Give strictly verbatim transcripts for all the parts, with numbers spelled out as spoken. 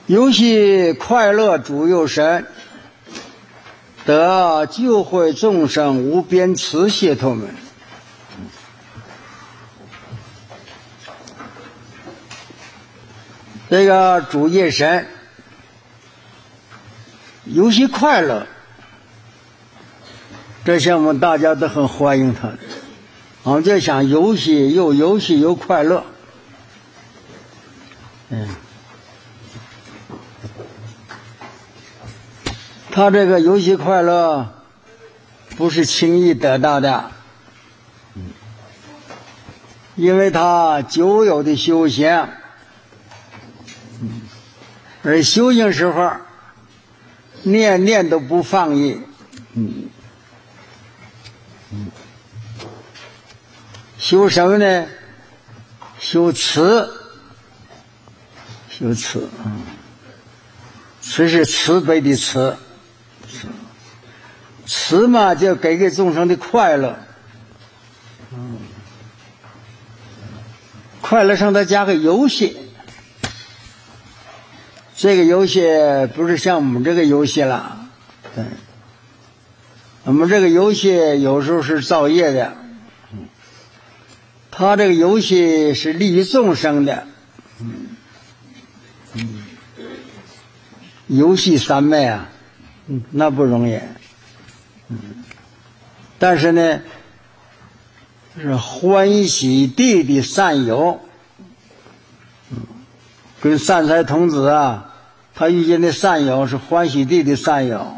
游戏快乐主佑神，得救会众生无边慈谢他们。这个主业神游戏快乐，这些我们大家都很欢迎他的。我们就想游戏又游戏又快乐，嗯，他这个游戏快乐不是轻易得到的，因为他久有的修行，而修行时候念念都不放逸，嗯嗯，修什么呢？修慈，修慈，嗯，慈是慈悲的慈，慈嘛就给给众生的快乐，嗯，快乐上再加个游戏。这个游戏不是像我们这个游戏了，对，我们这个游戏有时候是造业的，他这个游戏是利于众生的，嗯嗯，游戏三昧啊，嗯，那不容易，嗯，但是呢，是欢喜地的善友，嗯，跟善财童子啊。他遇见的善友是欢喜地的善友，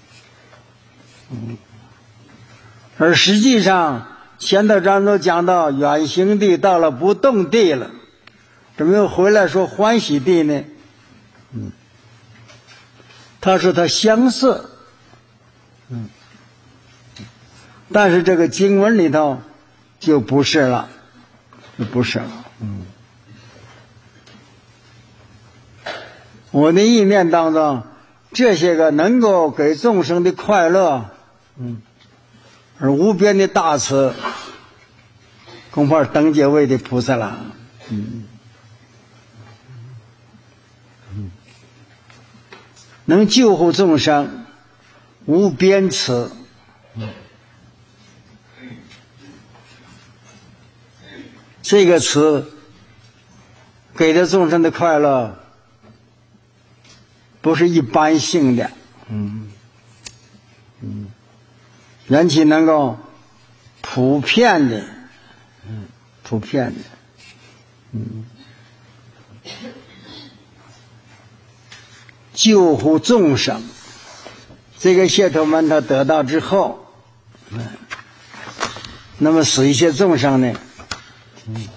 嗯，而实际上前头咱都讲到远行地到了不动地了，怎么又回来说欢喜地呢？嗯，他说他相似，嗯，但是这个经文里头就不是了，就不是了，嗯。我的意念当中，这些个能够给众生的快乐，嗯，而无边的大慈，恐怕等觉位的菩萨了，嗯，嗯，能救护众生，无边慈，嗯，这个慈给的众生的快乐。不是一般性的，嗯嗯，缘起能够普遍的，嗯，普遍的，嗯，救护众生，这个解脱门他得到之后，嗯，那么使一些众生呢，嗯，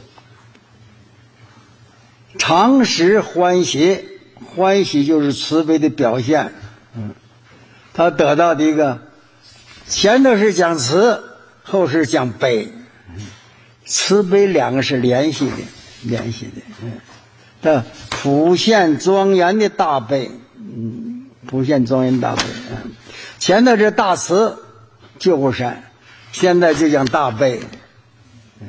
常时欢喜。欢喜就是慈悲的表现，嗯，他得到的一个前头是讲慈，后是讲悲，慈悲两个是联系的，联系的，嗯，他普现庄严的大悲，嗯，普现庄严大悲，嗯，前头是大慈救护神，现在就讲大悲，嗯，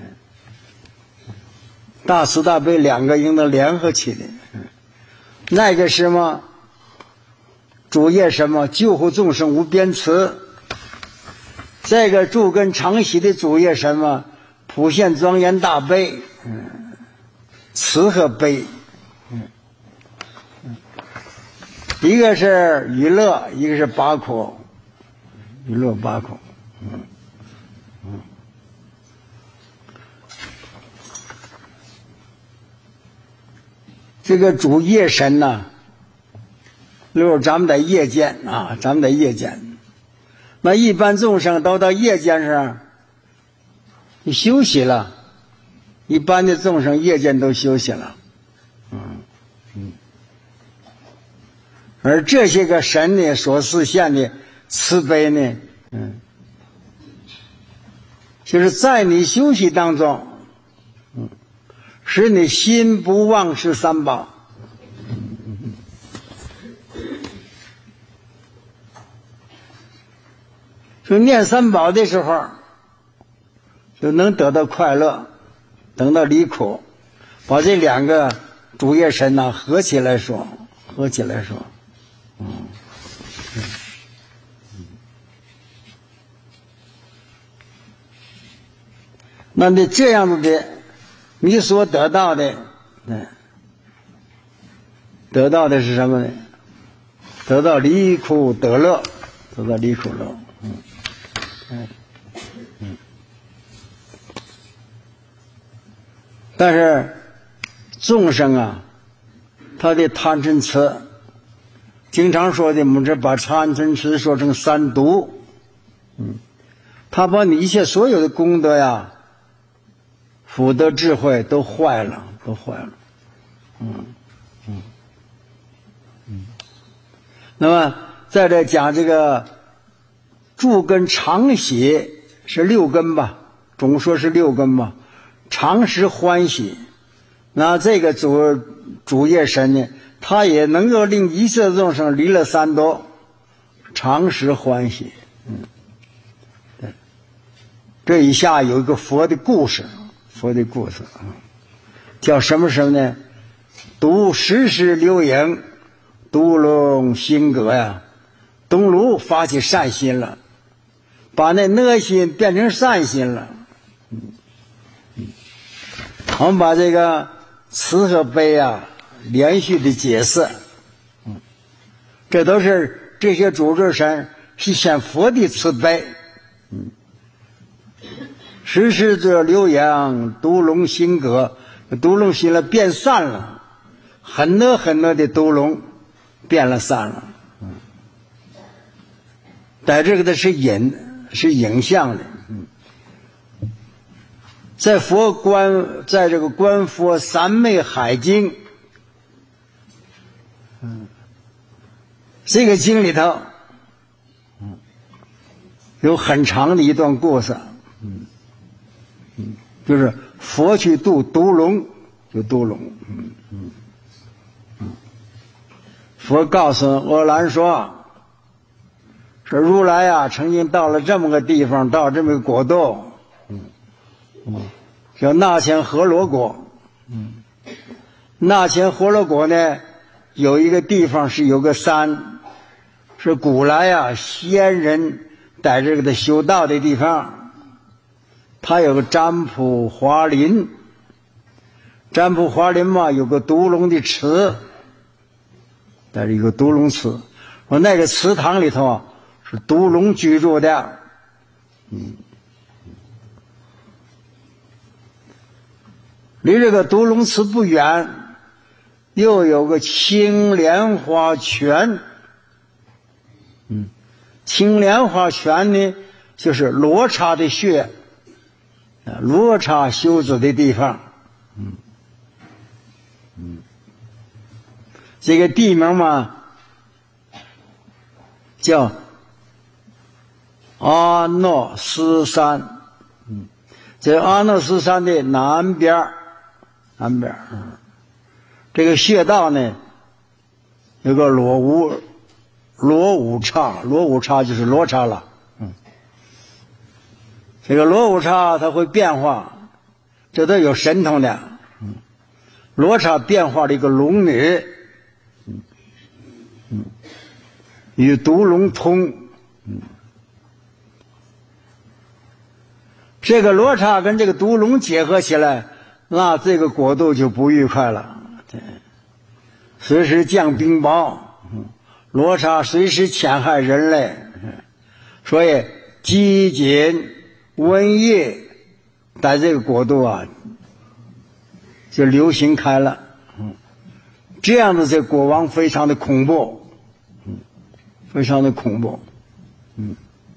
大慈大悲两个应当联合起来。那个什么主业什么救护众生无边慈，这个住根常喜的主业什么普现庄严大悲，嗯，慈和悲，嗯嗯，一个是娱乐，一个是拔苦，娱乐拔苦，嗯嗯。这个主业神呢，就是咱们在夜间啊，咱们在夜间，那一般众生都到夜间上休息了，一般的众生夜间都休息了，嗯嗯，而这些个神呢所示现的慈悲呢，嗯，就是在你休息当中，嗯，使你心不忘失三宝，就念三宝的时候就能得到快乐，等到离苦，把这两个主业神呢合起来说， 合起来说，嗯，嗯，那你这样子的，你所得到的，嗯，得到的是什么呢？得到离苦得乐，得到离苦乐，嗯，嗯，嗯。但是众生啊，他的贪嗔痴，经常说的，我们这把贪嗔痴说成三毒，嗯，他把你一切所有的功德呀、福德智慧都坏了，都坏了，嗯嗯嗯。那么在这讲这个诸根常喜是六根吧，总说是六根吧，常时欢喜。那这个主主业神呢，他也能够令一切众生离了三毒，常时欢喜。嗯，对，这以下有一个佛的故事，佛的故事啊，叫什么什么呢？读时时流影，独龙心阁呀。东卢发起善心了，把那恶心变成善心了。嗯嗯，我们把这个慈和悲啊连续的解释，嗯，这都是这些主持神是显佛的慈悲。嗯，时时这流阳独龙心阁，独龙心了变散了，很多很多的独龙变了散了。嗯，但这个的是影，是影像的。嗯，在佛观，在这个观佛三昧海经，嗯，这个经里头，嗯，有很长的一段故事。嗯嗯，就是佛去度毒龙，就毒龙。嗯嗯嗯，佛告诉阿难说，说如来啊，曾经到了这么个地方，到这么个国度，嗯嗯，叫那前河罗国。嗯，那前河罗国呢，有一个地方是有个山，是古来啊仙人在这个的修道的地方。它有个占卜华林，占卜华林嘛，有个独龙的池，在这有个独龙池，说那个池塘里头啊是独龙居住的。嗯，离这个独龙池不远，又有个青莲花泉。嗯，青莲花泉呢，就是罗刹的穴。罗刹修止的地方。嗯嗯，这个地名嘛叫阿诺斯山。嗯，在阿诺斯山的南边，南边，嗯，这个穴道呢有个罗无罗五刹，罗五刹就是罗刹了。这个罗五刹它会变化，这都有神通的。嗯，罗刹变化了一个龙女，嗯嗯，与独龙通。嗯，这个罗刹跟这个独龙结合起来，那这个国度就不愉快了。对，随时降冰雹，嗯，罗刹随时侵害人类，嗯，所以饥馑瘟疫在这个国度啊就流行开了。嗯，这样的这国王非常的恐怖。嗯，非常的恐怖。嗯，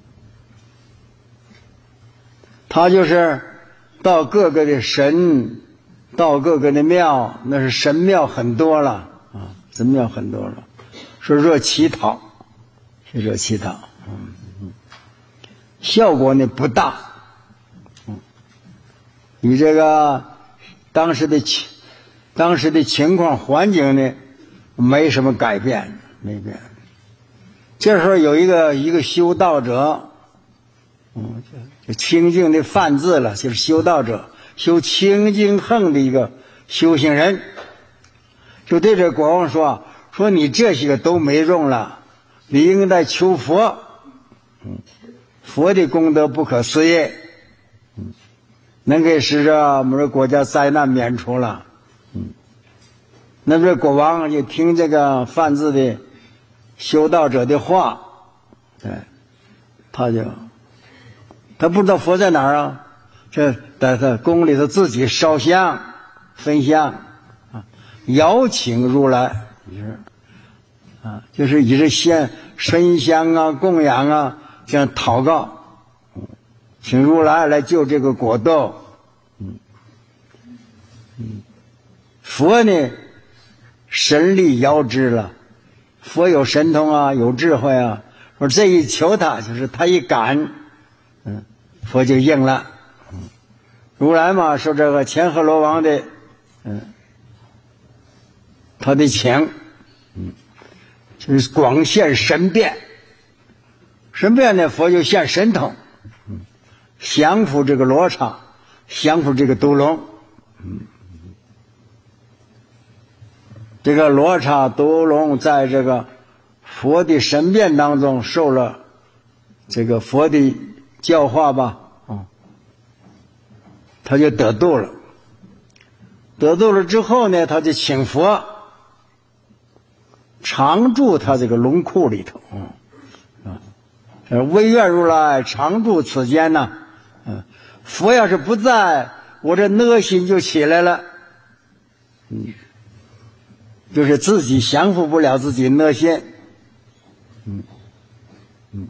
他就是到各个的神，到各个的庙，那是神庙很多了啊，神庙很多了，是热乞讨，是热乞讨。嗯嗯，效果呢不大。嗯，你这个当时的情当时的情况环境呢没什么改变，没变。这时候有一个一个修道者，嗯，就清净的梵字了，就是修道者，修清净横的一个修行人，就对这国王说， 说你这些个都没用了，你应该求佛。嗯，佛的功德不可思议，嗯，能给使这我们这国家灾难免除了。嗯，那这国王就听这个梵字的修道者的话，对，他就他不知道佛在哪儿啊，这在他宫里头自己烧香焚香啊，邀请如来，就是啊，就是以这献神香啊、供养啊，这样祷告，请如来来救这个国斗。嗯嗯，佛呢，神力遥知了，佛有神通啊，有智慧啊。说这一求他，就是他一感，嗯，佛就应了。嗯，如来嘛，受这个千和罗王的，嗯，他的请，嗯，就是广现神变。神变呢，佛就现神通，嗯，降服这个罗刹，降服这个毒龙，嗯，这个罗刹毒龙在这个佛的神变当中受了这个佛的教化吧，啊，他就得度了。得度了之后呢，他就请佛常住他这个龙窟里头，啊，唯愿如来常住此间呢。嗯，佛要是不在，我这恶心就起来了。嗯，就是自己降服不了自己恶心。嗯嗯，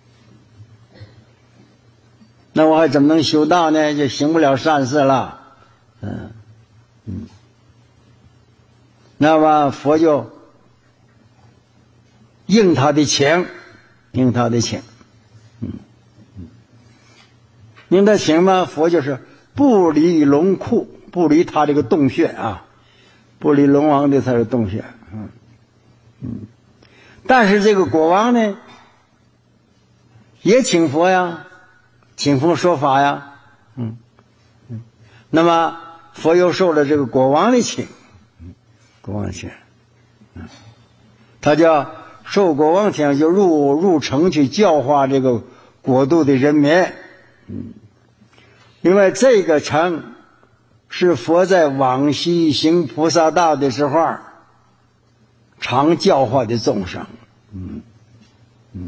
那我还怎么能修道呢？就行不了善事了。嗯嗯，那么佛就应他的请，应他的请。嗯嗯，应他请嘛，佛就是不离龙窟，不离他这个洞穴啊，不离龙王的他的洞穴。嗯嗯。但是这个国王呢，也请佛呀，请佛说法呀，嗯嗯，那么佛又受了这个国王的请，嗯，国王请，嗯，他叫受国王请，就入入城去教化这个国度的人民，嗯，另外这个城是佛在往昔行菩萨道的时候常教化的众生。嗯嗯，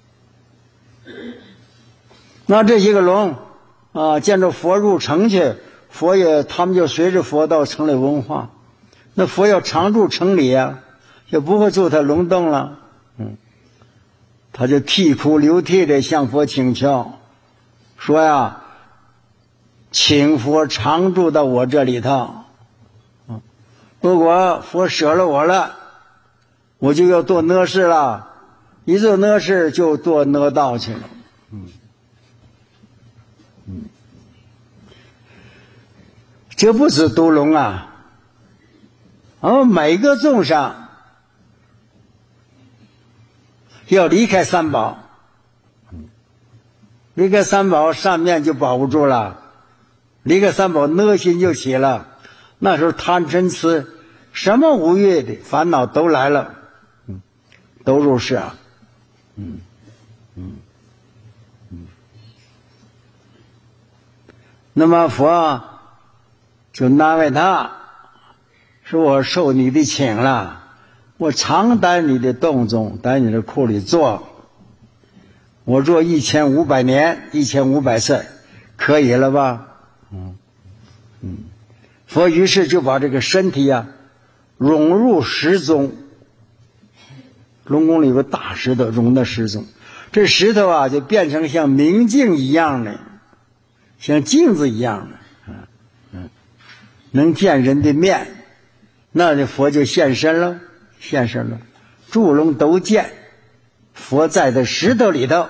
那这些个龙啊，见着佛入城去，佛也他们就随着佛到城里文化。那佛要常住城里啊，就不会住他龙洞了。嗯，他就啼哭流涕的向佛请求，说呀，请佛常住到我这里头。嗯，如果佛舍了我了，我就要做恶事了，一做恶事就做恶道去了。嗯嗯，这不是毒龙啊，我们每个众生要离开三宝，离开三宝善面就保不住了，离开三宝恶心就起了，那时候贪嗔痴什么五欲的烦恼都来了，嗯，都入世啊，嗯嗯嗯。那么佛就难为他，说我受你的请了，我常在你的洞中，在你的库里坐，我做一千五百年，一千五百岁，可以了吧？嗯嗯，佛于是就把这个身体啊融入石中，龙宫里有个大石头融到石中，这石头啊就变成像明镜一样的，像镜子一样的，嗯嗯，能见人的面，那这佛就现身了，现身了，诸龙都见佛在这石头里头，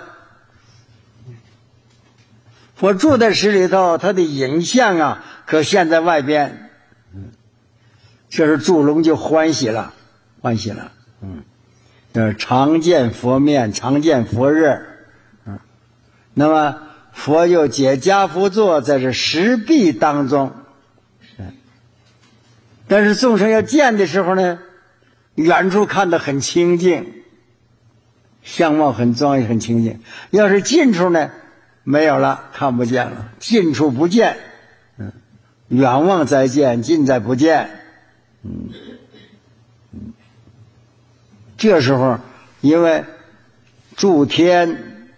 佛住在石里头，他的影像啊可现在外边，嗯，这时诸龙就欢喜了，欢喜了，嗯，就是常见佛面，常见佛日，嗯，那么佛就解迦趺坐在这石壁当中，但是众生要见的时候呢， 远处看得很清净，相貌很庄严很清净。要是近处呢，没有了，看不见了，近处不见，嗯，远望再见，近在不见，嗯，嗯，这时候因为诸天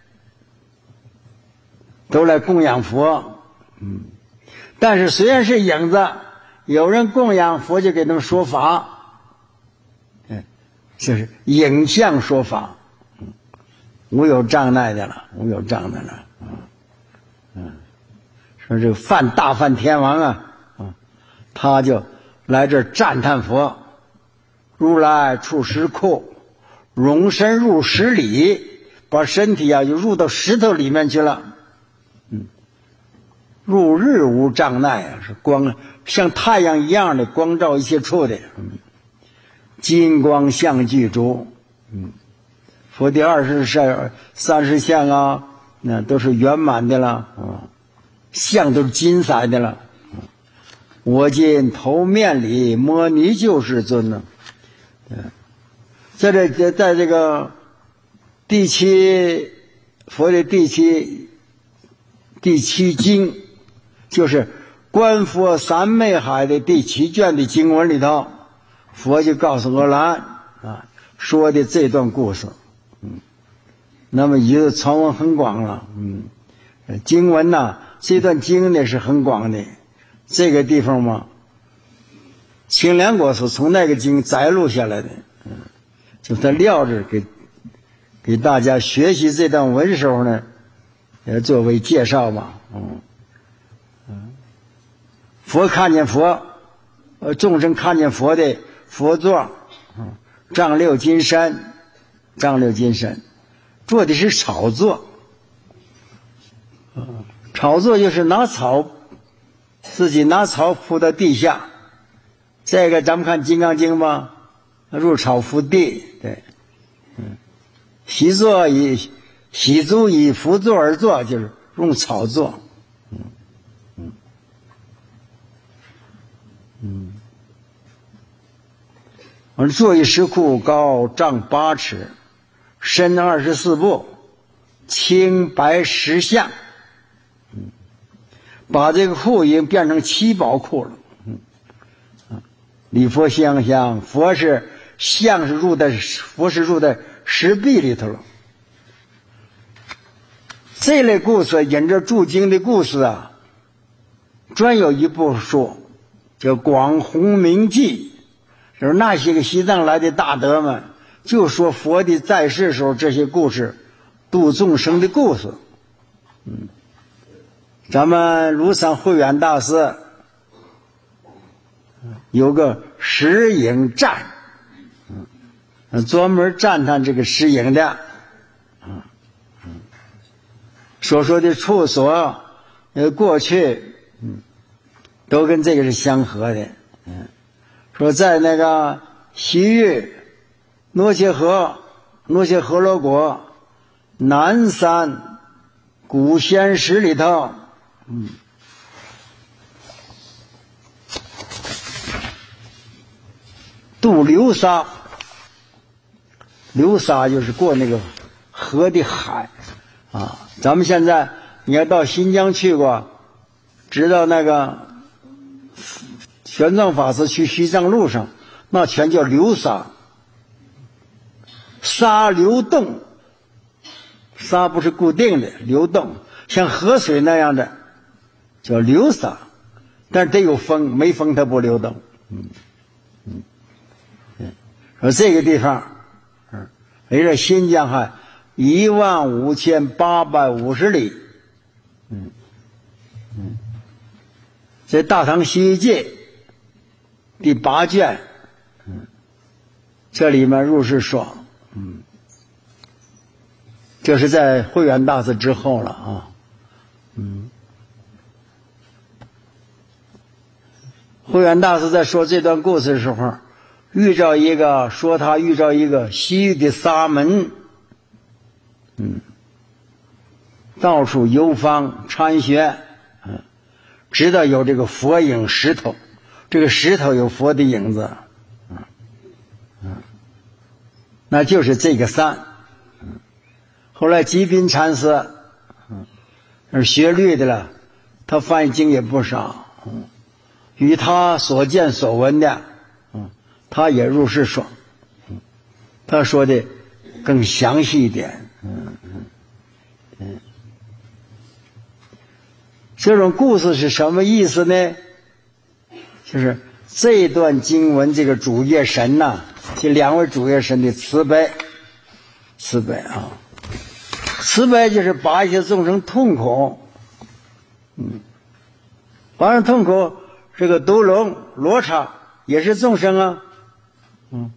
都来供养佛，嗯，但是虽然是影子，有人供养佛就给他们说法，嗯，就是影像说法，嗯，无有障碍的了，无有障碍了，嗯嗯，说这个梵大梵天王啊，啊，他就来这儿赞叹佛，如来出石窟，容身入石里，把身体啊就入到石头里面去了，嗯，入日无障碍啊，是光像太阳一样的光照一切处的，嗯，金光相具足，嗯，佛的二十善三十相啊，那都是圆满的了啊，相都是金色的了。我今头面里摩尼救世尊呢，在这在这个第七佛的第七第七经，就是观佛三昧海的第七卷的经文里头，佛就告诉阿难啊，说的这段故事，嗯，那么也就传闻很广了，嗯，经文呢，这段经呢是很广的，这个地方嘛，清凉果是从那个经摘录下来的，嗯，就他撂着给给大家学习这段文时候呢，也作为介绍嘛，嗯嗯，佛看见佛，呃，众生看见佛的佛座，嗯，丈六金山，丈六金山，做的是草座，嗯，草座就是拿草，自己拿草铺到地下。这个咱们看《金刚经》吧，入草伏地，对，嗯，习坐以习足以伏坐而坐，就是用草坐，嗯嗯嗯。而坐于石窟，高丈八尺，深二十四步，青白石像，嗯，把这个窟已经变成七宝窟了。礼佛香香，佛是像是入在佛是入在石壁里头了。这类故事引着注经的故事啊，专有一部书叫《广弘明记》，就是那些个西藏来的大德们就说佛的在世时候这些故事，度众生的故事。嗯，咱们庐山慧远大师有个石影赞，嗯，专门赞叹这个石影的，嗯嗯，所说的处所，呃，过去，嗯，都跟这个是相合的，嗯，说在那个西域诺切河诺切河罗国南山古仙石里头，嗯。渡流沙，流沙就是过那个河的海啊。咱们现在你要到新疆去过，知道那个玄奘法师去西藏路上，那全叫流沙，沙流动，沙不是固定的，流动像河水那样的叫流沙，但是得有风，没风它不流动，嗯嗯。说这个地方，嗯，离着新疆还一万五千八百五十里，嗯嗯，这《大唐西域记》第八卷，嗯，这里面入世说，嗯，这是在慧远大师之后了啊，嗯，慧远大师在说这段故事的时候，遇着一个说他遇着一个西域的沙门，嗯，到处游方参学，嗯，知道有这个佛影石头，这个石头有佛的影子，嗯嗯， 那就是这个三。后来吉宾禅师是学律的了，他翻译经也不少，与他所见所闻的，他也如是说，他说的更详细一点。嗯嗯嗯，这种故事是什么意思呢？就是这段经文，这个主业神呐、啊，这两位主业神的慈悲，慈悲啊，慈悲就是把一些众生痛苦，嗯，把人痛苦，这个毒龙、罗刹也是众生啊，嗯，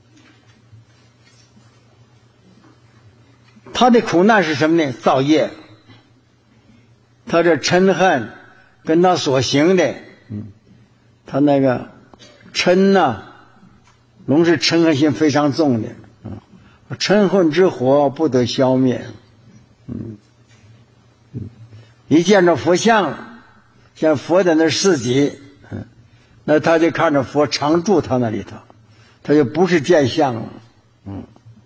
他的苦难是什么呢？造业，他这嗔恨跟他所行的，嗯，他那个嗔呐，龙是嗔恨心非常重的，嗯，嗔恨之火不得消灭，嗯，一见着佛像，像佛在那示己，嗯，那他就看着佛常住他那里头，他就不是见相了，嗯。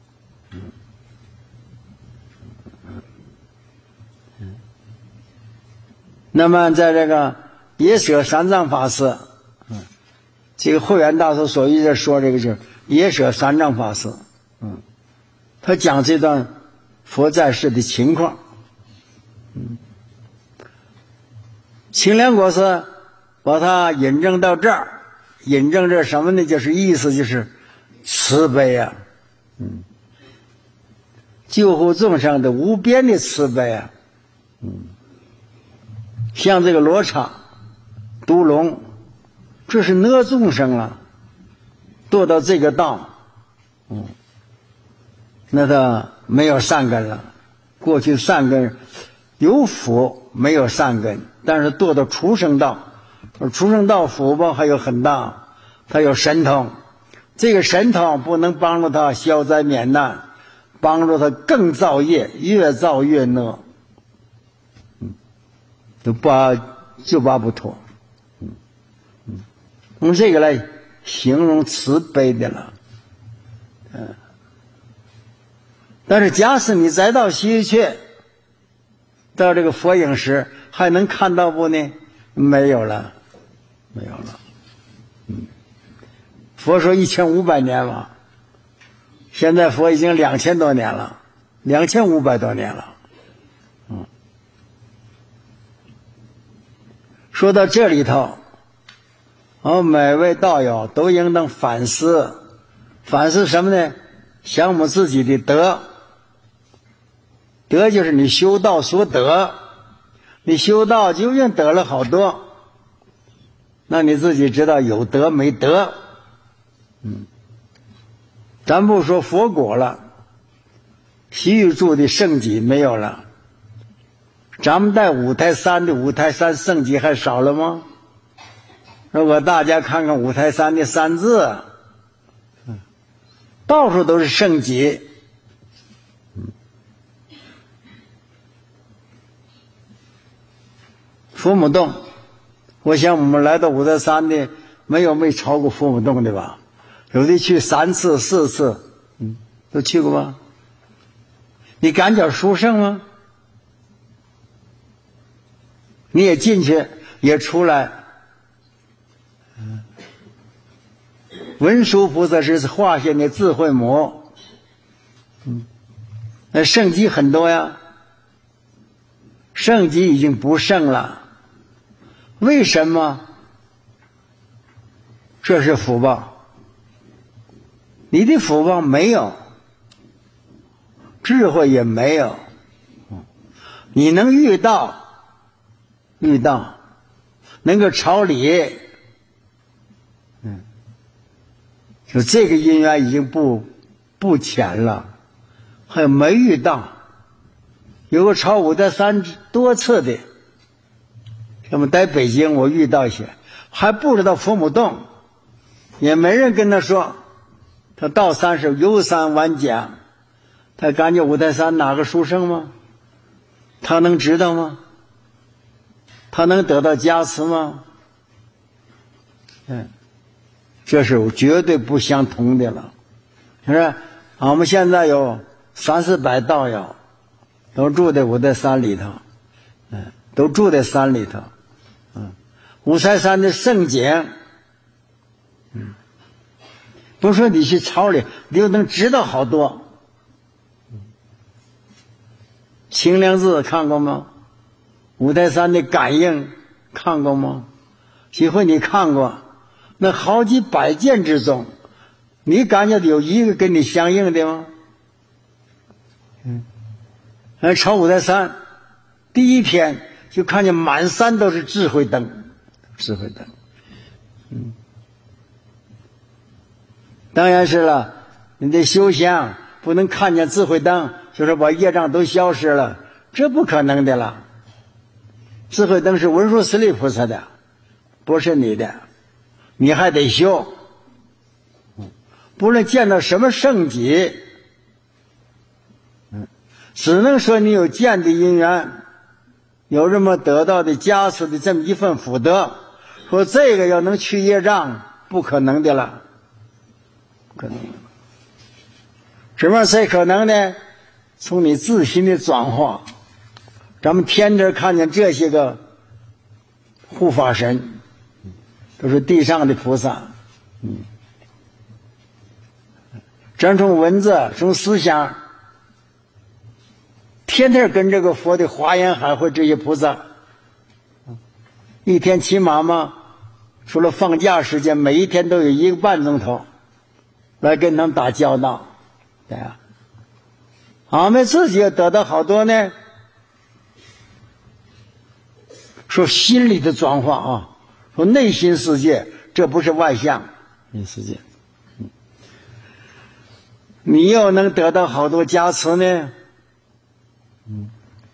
那么在这个耶舍三藏法师，嗯，这个慧远大师所一直说这个就是耶舍三藏法师，嗯，他讲这段佛在世的情况，嗯，清凉国师把它引证到这儿，引证这什么呢？就是意思就是慈悲啊，嗯，救护众生的无边的慈悲啊，嗯。像这个罗刹、毒龙，这是哪众生啊？堕到这个道，嗯，那他没有善根了。过去善根有福，没有善根，但是堕到畜生道，畜生道福报还有很大，他有神通，这个神通不能帮助他消灾免难，帮助他更造业，越造越恶。都拔就拔不脱，嗯嗯，用这个来形容慈悲的了，嗯。但是假使你再到西去，到这个佛影时，还能看到不呢？没有了，没有了，嗯。佛说一千五百年嘛，现在佛已经两千多年了，两千五百多年了。说到这里头，我们每位道友都应当反思，反思什么呢？想我们自己的德，德就是你修道所得，你修道究竟得了好多，那你自己知道有德没德。嗯，咱不说佛果了，西域住的圣己没有了。咱们在五台山的五台山圣迹还少了吗？如果大家看看五台山的山字，到处都是圣迹。佛母洞，我想我们来到五台山的没有没超过佛母洞的吧？有的去三次四次，嗯，都去过吧？你敢叫殊胜吗？你也进去也出来，嗯，文殊菩萨是化现的智慧母，嗯，那圣迹很多呀，圣迹已经不圣了，为什么？这是福报，你的福报没有，智慧也没有，你能遇到。遇到能够朝礼，嗯，就这个因缘已经不不浅了。还有没遇到，有个朝五台山多次的，那么在北京我遇到一些，还不知道佛母洞，也没人跟他说，他到山是游山玩假，他感觉五台山哪个殊胜吗？他能知道吗？他能得到加持吗？嗯，这是绝对不相同的了。是不是？ 啊，我们现在有三四百道友，都住在五台山里头，嗯，都住在山里头，嗯，五台山的胜景，嗯，不说你去朝里，你就能知道好多。清凉寺看过吗？五台山的感应看过吗？几回你看过？那好几百件之中，你感觉有一个跟你相应的吗？嗯，来朝五台山，第一天就看见满山都是智慧灯，智慧灯。嗯，当然是了，你得修行，不能看见智慧灯，就是把业障都消失了，这不可能的了。智慧灯是文殊师利菩萨的，不是你的，你还得修。不论见到什么圣迹，只能说你有见的因缘，有这么得到的加持的这么一份福德，说这个要能去业障，不可能的了，不可能。什么才可能呢？从你自心的转化。咱们天天看见这些个护法神，都是地上的菩萨，嗯，咱从文字从思想，天天跟这个佛的华严海会这些菩萨，一天起码嘛，除了放假时间，每一天都有一个半钟头来跟他们打交道，对啊，俺们自己也得到好多呢。说心理的转化啊，说内心世界，这不是外向内世界。嗯，你又能得到好多加持呢？嗯，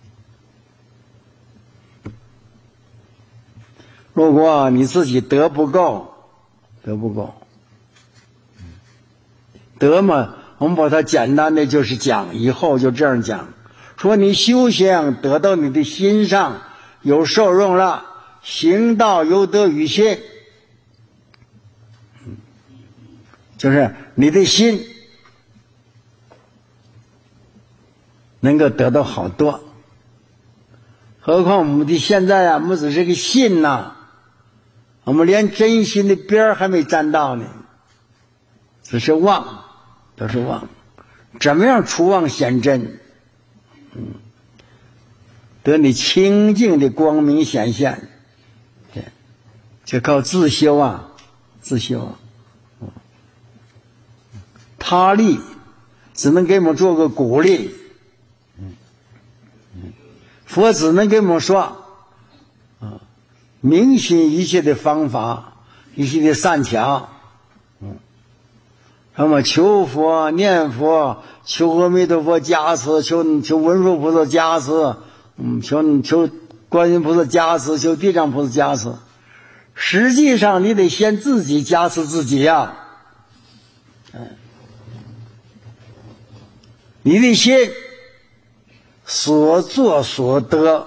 如果你自己德不够，德不够，德嘛，我们把它简单的就是讲，以后就这样讲，说你修行得到你的心上有受用了，行道有德于心，就是你的心能够得到好多。何况我们的现在啊，我们只是个信呐、啊，我们连真心的边儿还没沾到呢，只是妄，都是妄。怎么样除妄显真？嗯。得你清净的光明显现，对，就靠自修啊，自修啊，嗯，他力只能给我们做个鼓励，嗯嗯，佛只能给我们说，啊，明心一切的方法，一切的善巧，嗯，那么求佛念佛，求阿弥陀佛加持，求求文殊菩萨加持。嗯，求求观音菩萨加持，求地藏菩萨加持。实际上，你得先自己加持自己呀、啊。嗯，你的心所作所得，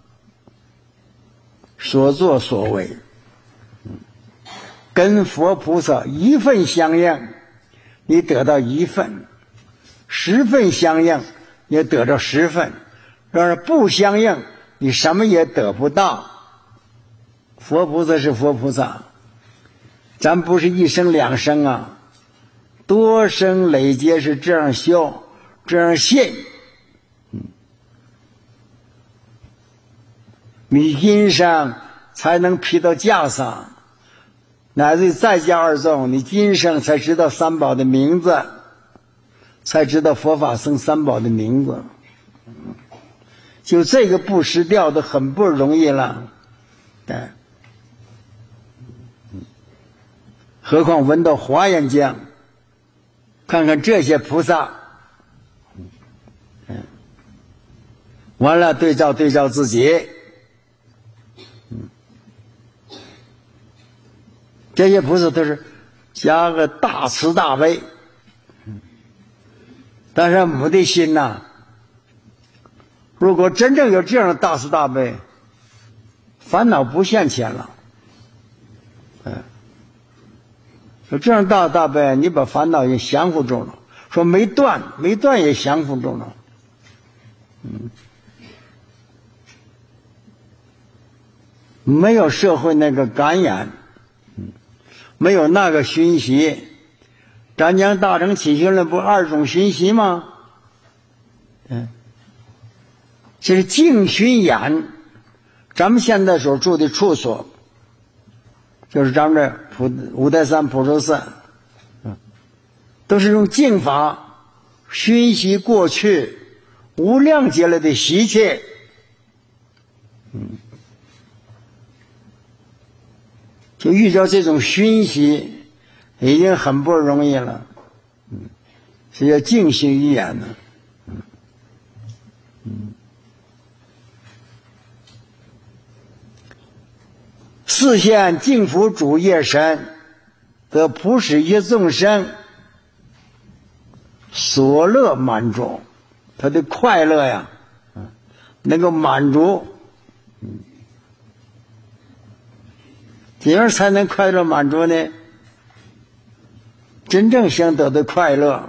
所作所为，嗯，跟佛菩萨一份相应，你得到一份；十份相应，你得到十份。要是不相应，你什么也得不到。佛菩萨是佛菩萨，咱不是一生两生啊，多生累劫是这样修，这样信。嗯，你因上才能披到袈裟，乃至在家二众，你今生才知道三宝的名字，才知道佛法僧三宝的名字。就这个不失掉的很不容易了，对，何况闻到华严经，看看这些菩萨，嗯，完了对照对照自己，嗯，这些菩萨都是加个大慈大悲，嗯，但是我们的心呐、啊。如果真正有这样的大慈大悲，烦恼不现前了。嗯，有这样大慈大悲，你把烦恼也降服住了。 说没断，没断也降伏住了。嗯，没有社会那个感染，嗯，没有那个熏习。咱讲大乘起行论不二种熏习吗？嗯，这是净熏眼。咱们现在所住的处所，就是咱们这普五台山普陀寺，嗯，都是用净法熏习过去无量劫来的习气。嗯，就遇到这种熏习，已经很不容易了。嗯，是要净心一眼的。嗯嗯。四现净福主业神，得普使一众生所乐满足，他的快乐呀，嗯，能够满足。嗯，怎样才能快乐满足呢？真正想得到快乐，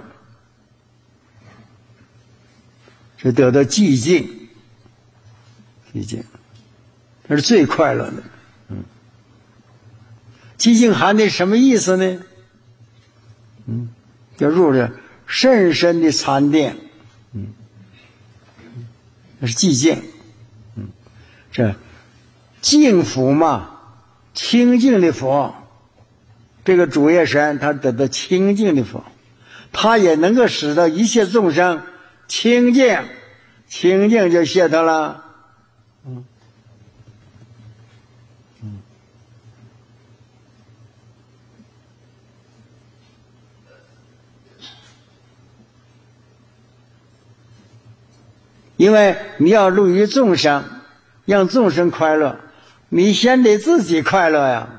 是得到寂静，寂静，这是最快乐的。嗯，寂静含的什么意思呢？嗯，就入了深深的禅定。嗯，那是寂静。嗯，这净福嘛，清净的佛。这个主业神他得到清净的佛，他也能够使到一切众生清净，清净就解脱了。嗯嗯，因为你要入于众生，让众生快乐，你先得自己快乐呀。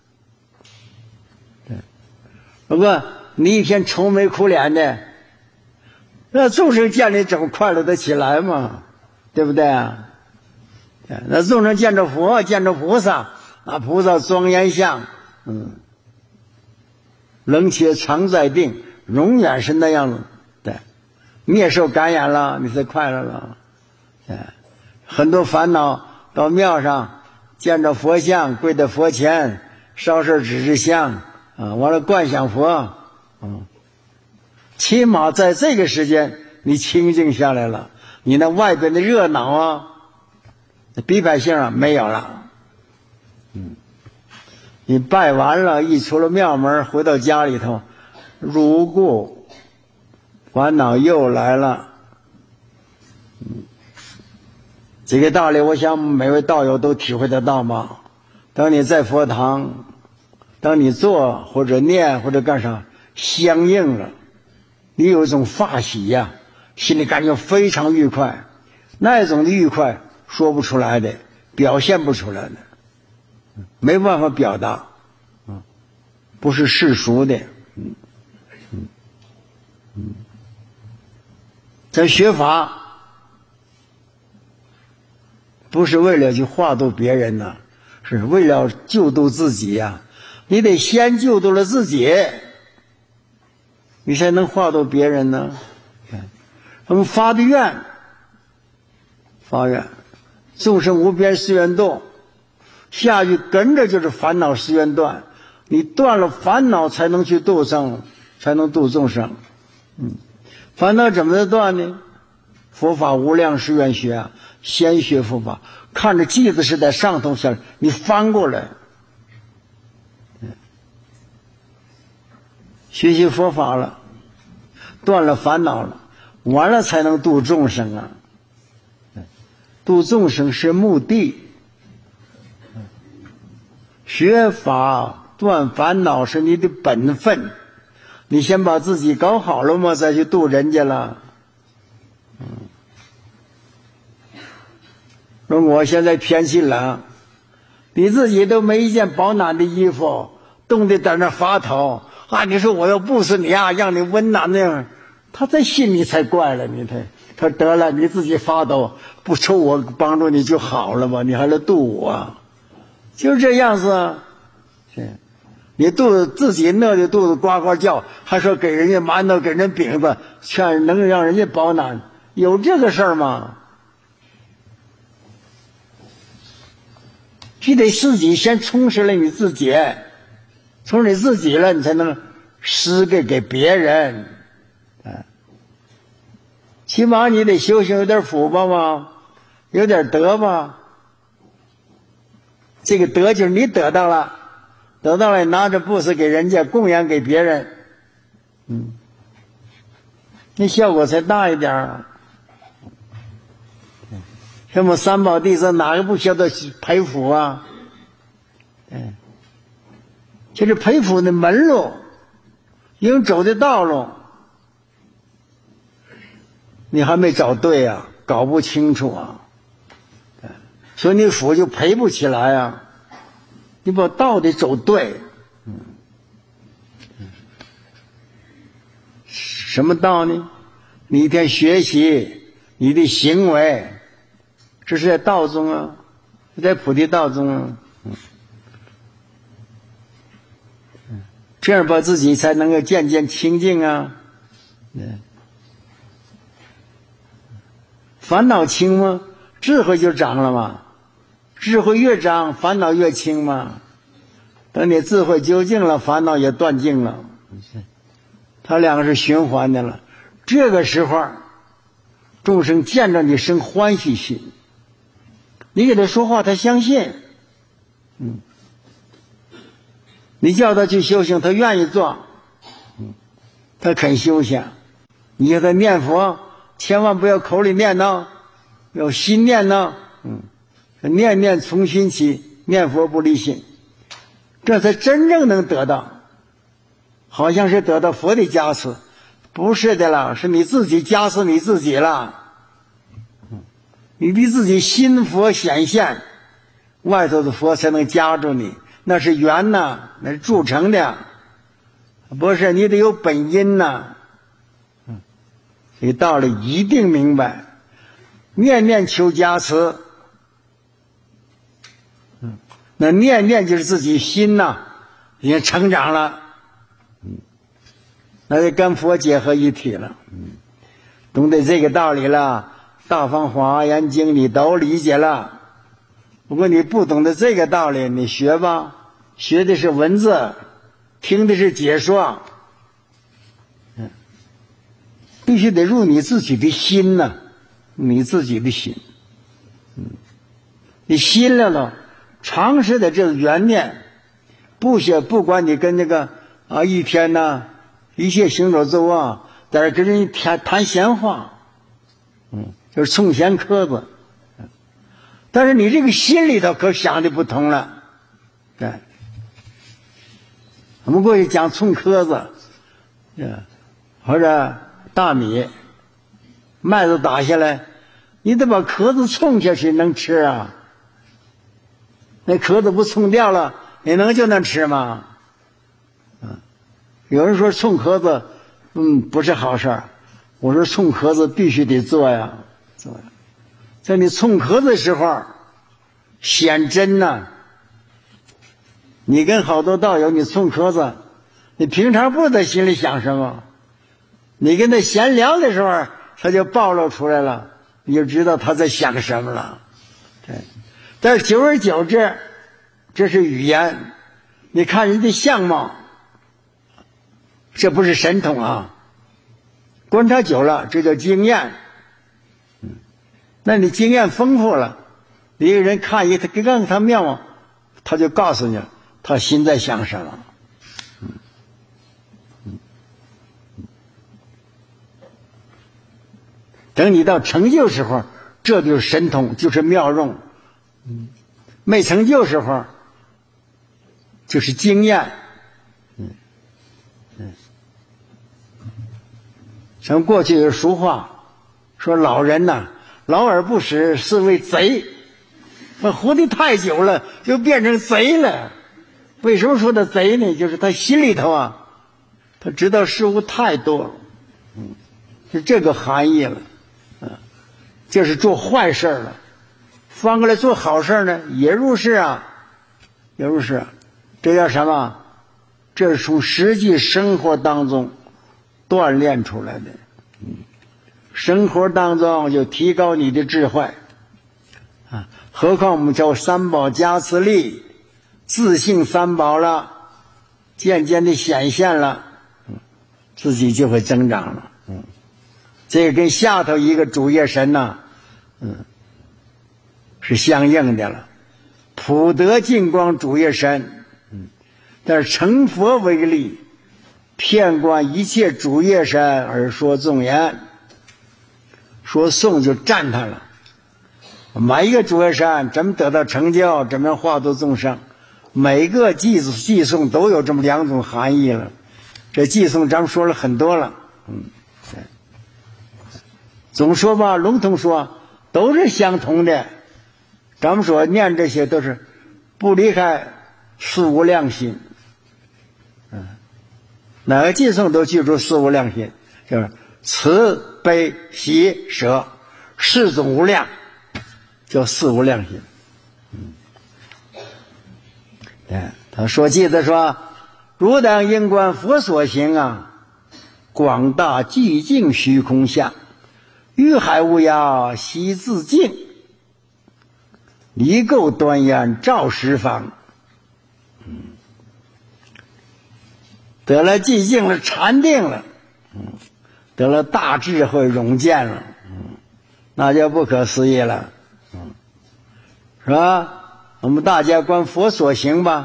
如果你一天愁眉苦脸的，那众生见你怎么快乐得起来嘛？对不对啊？那众生见着佛，见着菩萨，啊，菩萨庄严相，嗯，冷且常在定，永远是那样的。对，你也受感染了，你才快乐了。对，很多烦恼到庙上见着佛像，跪在佛前，烧烧纸纸香。啊，完了观想佛，嗯，起码在这个时间你清静下来了，你那外边的热闹啊，逼迫性啊没有了。嗯，你拜完了，一出了庙门，回到家里头，如故烦恼又来了。嗯，这个道理，我想每位道友都体会得到吗？当你在佛堂。当你做或者念或者干啥相应了，你有一种法喜呀，心里感觉非常愉快，那种的愉快说不出来的，表现不出来的，没办法表达，不是世俗的。嗯嗯嗯，咱学法不是为了去化度别人呢，是为了救度自己呀。你得先救度了自己，你才能化度别人呢。我们发的愿，发愿，众生无边誓愿度，下去跟着就是烦恼誓愿断。你断了烦恼，才能去度生，才能度众生。嗯，烦恼怎么断呢？佛法无量誓愿学啊，先学佛法，看着记子是在上头下，你翻过来。学习佛法了，断了烦恼了，完了才能度众生啊！度众生是目的，学法断烦恼是你的本分。你先把自己搞好了嘛，再去度人家了。嗯，如果现在天气冷，你自己都没一件保暖的衣服，冻得在那发抖。啊！你说我要布施你啊，让你温暖那样，他在心里才怪了你。他他得了，你自己发抖，不求我帮助你就好了嘛，你还来度我，就是这样子。是， 你肚子自己饿的肚子呱呱叫，还说给人家馒头给人饼子，劝能让人家饱暖，有这个事儿吗？你得自己先充实了你自己，充实你自己了，你才能施给给别人。啊，起码你得修行有点福报嘛，有点德嘛。这个德就是你得到了，得到了拿着布施给人家，供养给别人，嗯，那效果才大一点啊。什么三宝弟子哪个不晓得培福啊？嗯，就是培福的门路，应走的道路，你还没找对啊，搞不清楚啊，所以你福就培不起来啊。你把道得走对，嗯，什么道呢？你一天学习，你的行为。这是在道中啊，在菩提道中啊，嗯，这样把自己才能够渐渐清净啊。烦恼轻吗？智慧就长了嘛，智慧越长，烦恼越轻嘛。等你智慧究竟了，烦恼也断尽了，它两个是循环的了。这个时候，众生见着你生欢喜心。你给他说话，他相信，嗯，你叫他去修行，他愿意做，嗯，他肯修行。你叫他念佛，千万不要口里念叨，要心念叨，嗯，念念从心起，念佛不离心，这才真正能得到。好像是得到佛的加持，不是的了，是你自己加持你自己了。你的自己心佛显现，外头的佛才能加住你，那是缘呐，那是铸成的，不是你得有本因呐。嗯，这个道理一定明白，念念求加持，嗯，那念念就是自己心呐，已经成长了，嗯，那就跟佛结合一体了，嗯，懂得这个道理了。大方华严经你都理解了，不过你不懂得这个道理，你学吧，学的是文字，听的是解说，嗯，必须得入你自己的心呐、啊，你自己的心，嗯，你心了了，常时的这个缘念，不学不管你跟那个啊一天呢，一切行走走啊，在这跟人谈谈闲话，嗯。就是冲闲磕子，但是你这个心里头可想的不同了。对，我们过去讲冲磕子，或者大米麦子打下来，你得把壳子冲下去能吃啊，那壳子不冲掉了，你能就能吃吗？嗯，有人说冲壳子嗯不是好事儿，我说冲壳子必须得做呀。在你冲壳子的时候显真呐、啊，你跟好多道友你冲壳子，你平常不知道心里想什么，你跟他闲聊的时候他就暴露出来了，你就知道他在想什么了。对，但是久而久之，这是语言，你看人的相貌，这不是神通啊，观察久了这叫经验。那你经验丰富了，一个人看一他看他面貌，他就告诉你了，他心在想什么。嗯嗯嗯、等你到成就时候，这就是神通，就是妙用。嗯、没成就时候，就是经验。嗯嗯，像过去有俗话说，老人呐、啊。老而不死是为贼，那活得太久了就变成贼了。为什么说他贼呢？就是他心里头啊，他知道事物太多了，嗯，是这个含义了，啊，这是做坏事了。翻过来做好事呢，也入世啊，也入世，这叫什么？ 这是从实际生活当中锻炼出来的。生活当中就提高你的智慧啊，何况我们叫三宝加持力，自性三宝了，渐渐的显现了，自己就会增长了。嗯，这个跟下头一个主业神呐、啊，嗯，是相应的了。普德净光主业神，嗯，但是成佛为例，遍观一切主业神而说颂言。说颂就赞叹了，每一个主业神怎么得到成就，怎么样化度众生，每个寄寄颂都有这么两种含义了。这寄颂咱们说了很多了，嗯，对，总说吧，笼统说都是相同的。咱们说念这些都是不离开四无量心，嗯，哪个寄颂都记住四无量心，就是慈悲喜舍四种无量，叫四无量心。嗯，对，他说记得说，汝等应观佛所行啊，广大寂静虚空相，欲海无涯悉自净，离垢端严照十方。嗯，得了寂静了，禅定了，嗯，得了大智慧融见了，嗯，那就不可思议了，嗯，是吧？我们大家观佛所行吧，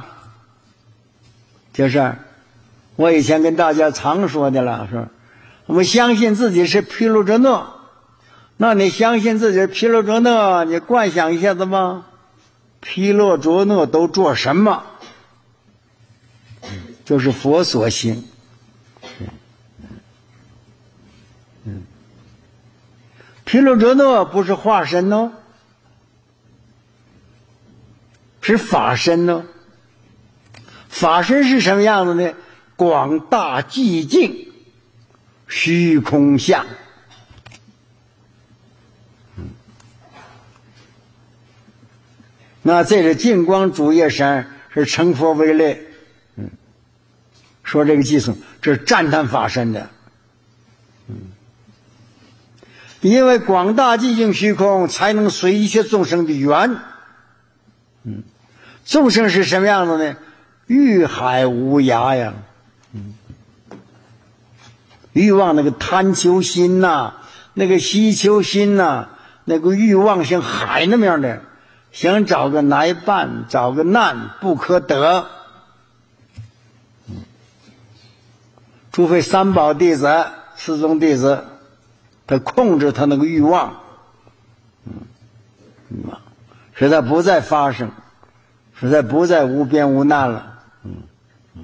就是我以前跟大家常说的了，是吧？我们相信自己是毗卢遮那，那你相信自己是毗卢遮那，你观想一下子吧，毗卢遮那都做什么？就是佛所行。嗯，毗卢遮那不是化身哦，是法身哦。法身是什么样子呢？广大寂静虚空相。嗯，那这是净光主业神是成佛为类。嗯，说这个偈颂，这是赞叹法身的。嗯，因为广大寂静虚空才能随一切众生的缘。嗯，众生是什么样子呢？欲海无涯呀。嗯，欲望那个贪求心呐、啊，那个希求心呐、啊，那个欲望像海那么样的，想找个来伴，找个难不可得。嗯，除非三宝弟子、四宗弟子，他控制他那个欲望，嗯，使他不再发生，使他不再无边无难了。嗯嗯，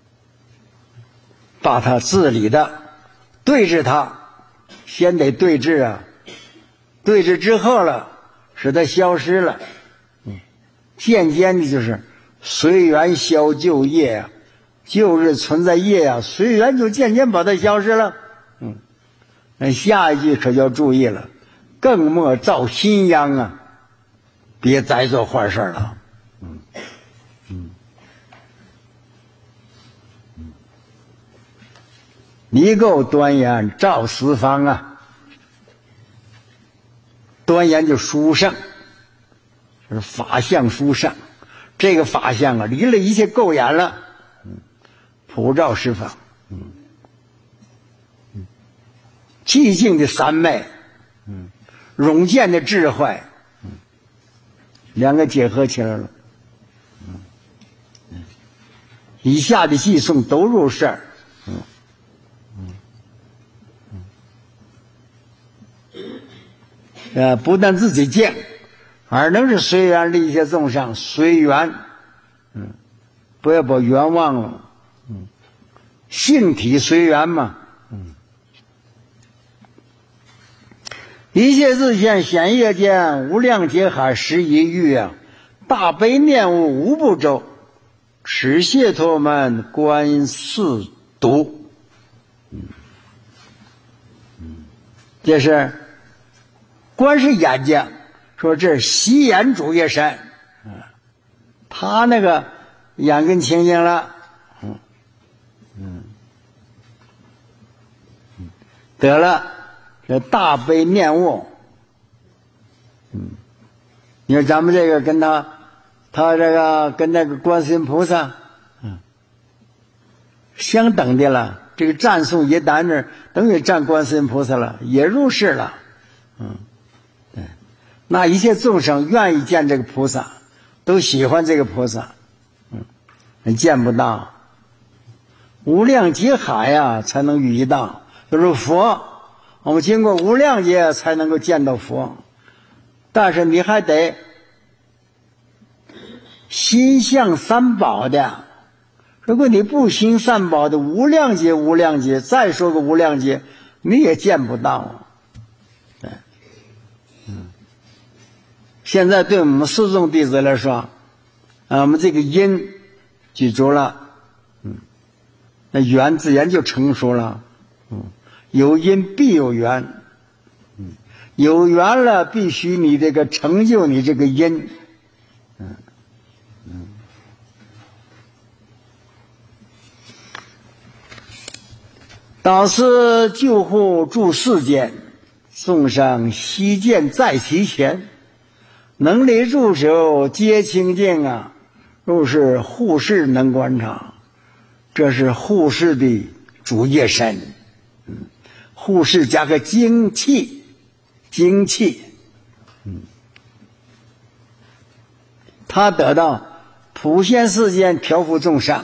把他治理的对治他，先得对治啊，对治之后了，使他消失了。嗯，渐渐的就是随缘消旧业啊，旧日存在业啊，随缘就渐渐把它消失了。嗯，那下一句可要注意了，更莫造新殃啊，别再做坏事了。嗯嗯。离垢端严照十方啊，端严就殊胜，就是法相殊胜。这个法相啊，离了一切垢眼了，嗯，普照十方，嗯嗯，寂静的三昧，嗯，融见的智慧，嗯，两个结合起来了，嗯嗯，以下的偈颂都入事儿，嗯。呃，不但自己见，而能是随缘利一切众生，随缘，嗯，不要把缘忘了，嗯，性体随缘嘛，嗯，一切自现显业间，无量劫海十一域啊，大悲念悟无不周，持解脱门观四毒，嗯嗯，这是。观是眼睛，说这是习眼主业神，嗯，他那个眼根清净了，嗯， 得了这大悲念悟。嗯，你看咱们这个跟他，他这个跟那个观世音菩萨，嗯，相等的了。这个赞颂一单呢，等于赞观世音菩萨了，也入世了。嗯，对，那一切众生愿意见这个菩萨，都喜欢这个菩萨。嗯，见不到，无量劫海呀、啊，才能遇到，就是佛。我们经过无量劫才能够见到佛，但是你还得心向三宝的。如果你不行三宝的，无量劫无量劫再说个无量劫你也见不到。对，嗯，现在对我们四众弟子来说，啊，我们这个因记住了，嗯，那缘自然就成熟了。嗯，有因必有缘，嗯，有缘了必须你这个成就你这个因。嗯嗯，导师救护住世间，送上悉见在其前，能力入手皆清净啊！若是护世能观察，这是护世的主业身。嗯，护世加个精气，精气。嗯，他得到普现世间调伏众生。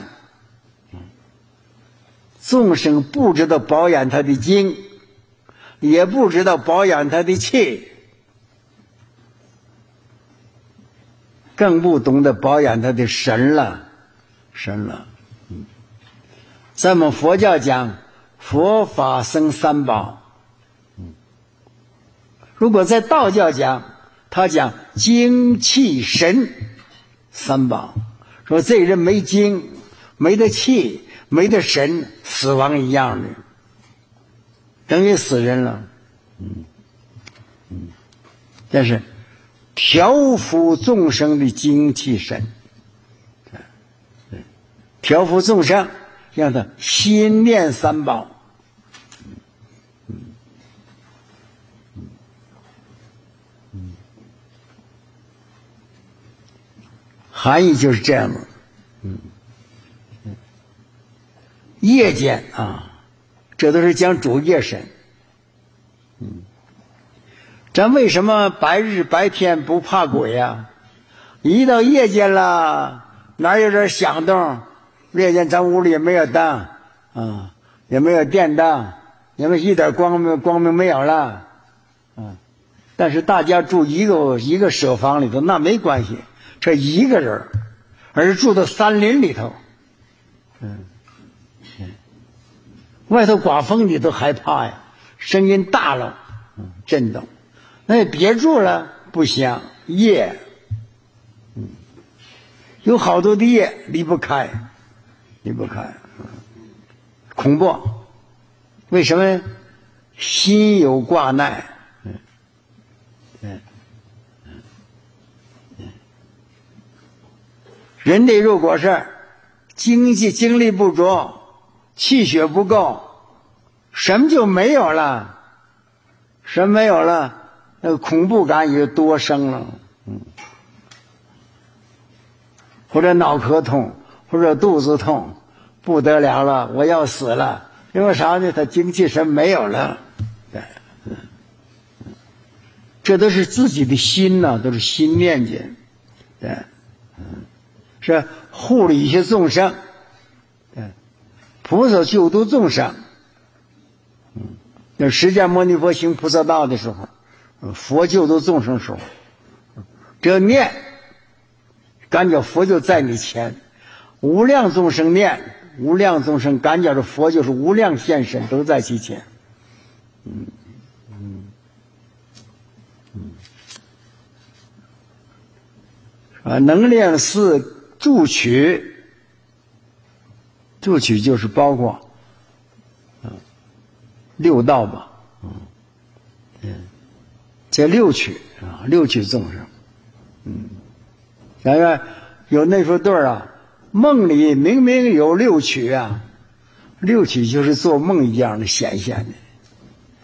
众生不知道保养他的精，也不知道保养他的气，更不懂得保养他的神了，神了。嗯，咱们佛教讲佛法僧三宝。嗯，如果在道教讲，他讲精气神三宝，说这人没精，没得气，没得神，死亡一样的，等于死人了。嗯嗯，但是调伏众生的精气神，调伏众生，让他心念三宝。嗯嗯嗯，含义就是这样的。嗯。夜间啊，这都是讲主业身。嗯，咱为什么白日白天不怕鬼啊？一到夜间了，哪有点响动？夜间咱屋里也没有灯啊，也没有电灯，也没一点光明光明没有了啊。但是大家住一个一个舍房里头，那没关系，这一个人，而是住到山林里头。嗯。外头刮风你都害怕呀，声音大了，嗯，震动。那也别住了，不行，夜，嗯，有好多的夜离不开，离不开，嗯，恐怖。为什么？心有挂碍，嗯，嗯，嗯，人类如果是经济精力不足，气血不够，什么就没有了？什么没有了？那个恐怖感也多生了，嗯，或者脑壳痛，或者肚子痛，不得了了，我要死了，因为啥呢？他精气神没有了，对，嗯，这都是自己的心呐、啊，都是心念间，对，嗯，是护理一些众生，对。菩萨救度众生，嗯，那释迦牟尼佛行菩萨道的时候，佛救度众生的时候，这念，感觉佛就在你前，无量众生念，无量众生感觉着佛就是无量现身，都在其前。嗯嗯嗯，啊，能量是助取。助取就是包括，嗯，六道吧，嗯，嗯，这六取啊，六取众生，嗯，咱看有那说对啊，梦里明明有六取啊，六取就是做梦一样的显现的，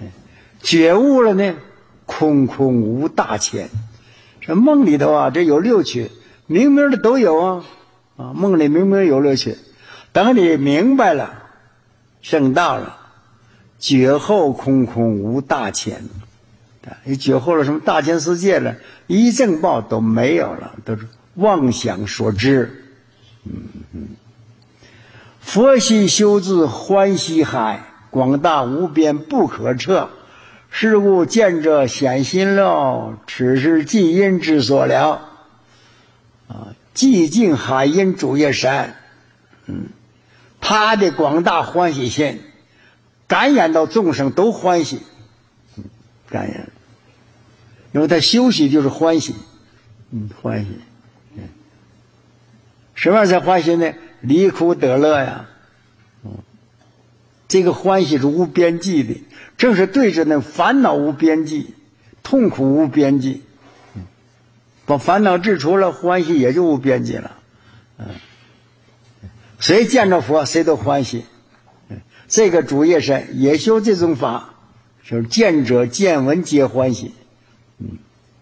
觉悟了呢，空空无大千。这梦里头啊，这有六趣，明明的都有啊，啊，梦里明明有六趣。等你明白了，证道了，觉后空空无大千。你觉后了什么大千世界了，一正报都没有了，都是妄想所致。嗯嗯，佛系修自欢喜海，广大无边不可测。是故见者显心了，此是寂因之所了。啊，寂静海因主业山，嗯，他的广大欢喜心，感染到众生都欢喜，嗯，感染，因为他休息就是欢喜，嗯，欢喜，嗯，什么样才欢喜呢？离苦得乐呀，嗯，这个欢喜是无边际的。正是对着那烦恼无边际，痛苦无边际，把烦恼治除了，欢喜也就无边际了。嗯，谁见着佛谁都欢喜。这个主业是也修这种法，就是见者见闻皆欢喜。嗯，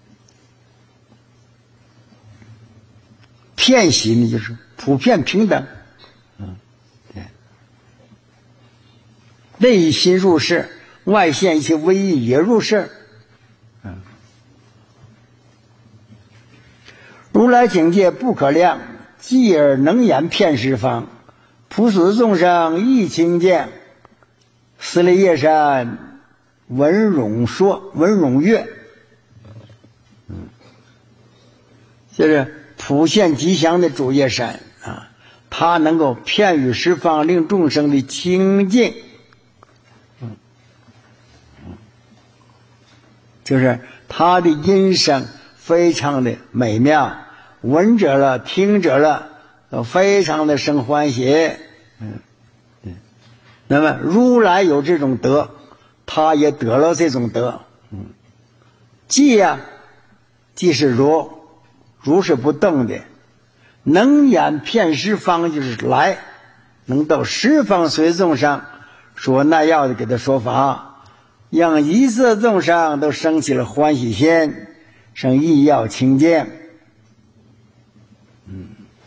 遍喜呢就是普遍平等。嗯，对，内心入世。外现一切威仪也入世。嗯，如来境界不可量，继而能言遍十方，普使众生亦清净。四类叶山文冗说，文冗乐。嗯，就是普现吉祥的主业山啊，它能够遍于十方，令众生的清净。就是他的音声非常的美妙，闻者了听者了都非常的生欢喜。嗯，对。那么如来有这种德，他也得了这种德。嗯，即呀、啊，即是如，如是不动的，能言遍十方，就是来能到十方随众生说那要的给他说法。让一切众生都生起了欢喜心，生意要清净。嗯，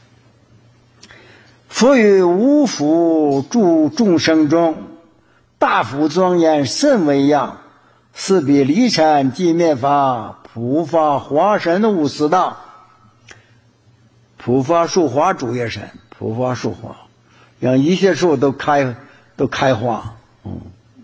佛于无福助众生中，大福庄严甚为要。是彼离尘寂灭法，普发华神无私道。普发树华主业神，普发树华，让一切树都开都开花。嗯。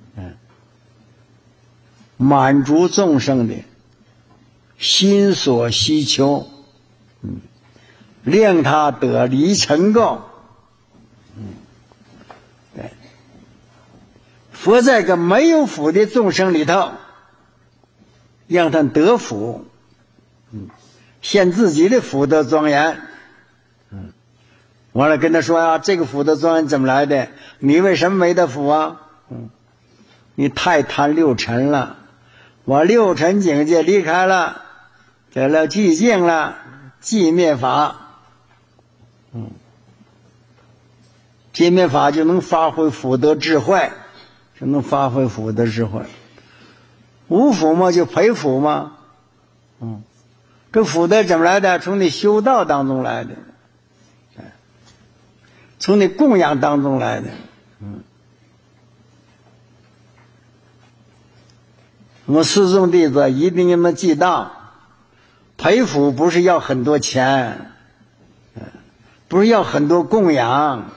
满足众生的心所希求，嗯，令他得离尘垢，嗯，对。佛在个没有福的众生里头，让他得福，嗯，现自己的福德庄严，嗯，完了跟他说啊，这个福德庄严怎么来的？你为什么没得福啊？嗯，你太贪六尘了。我六尘境界离开了，得了寂静了，寂灭法，嗯，寂灭法就能发挥福德智慧，就能发挥福德智慧。无福嘛，就培福嘛，嗯，这福德怎么来的？从你修道当中来的，从你供养当中来的，嗯。我们四众弟子一定要能记到，培福不是要很多钱，不是要很多供养，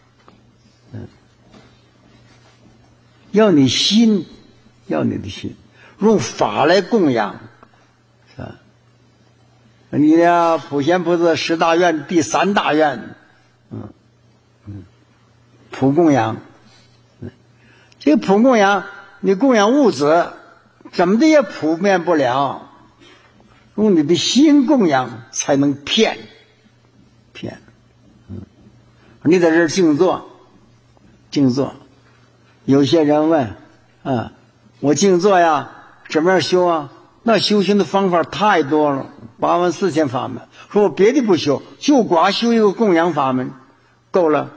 要你心，要你的心，用法来供养，是吧？你的普贤菩萨十大愿第三大愿，嗯嗯，普供养，这个普供养，你供养物质。怎么的也普遍不了，用你的心供养才能骗骗。嗯，你在这儿静坐，静坐。有些人问啊，我静坐呀，怎么样修啊？那修行的方法太多了，八万四千法门。说我别的不修，就光修一个供养法门，够了，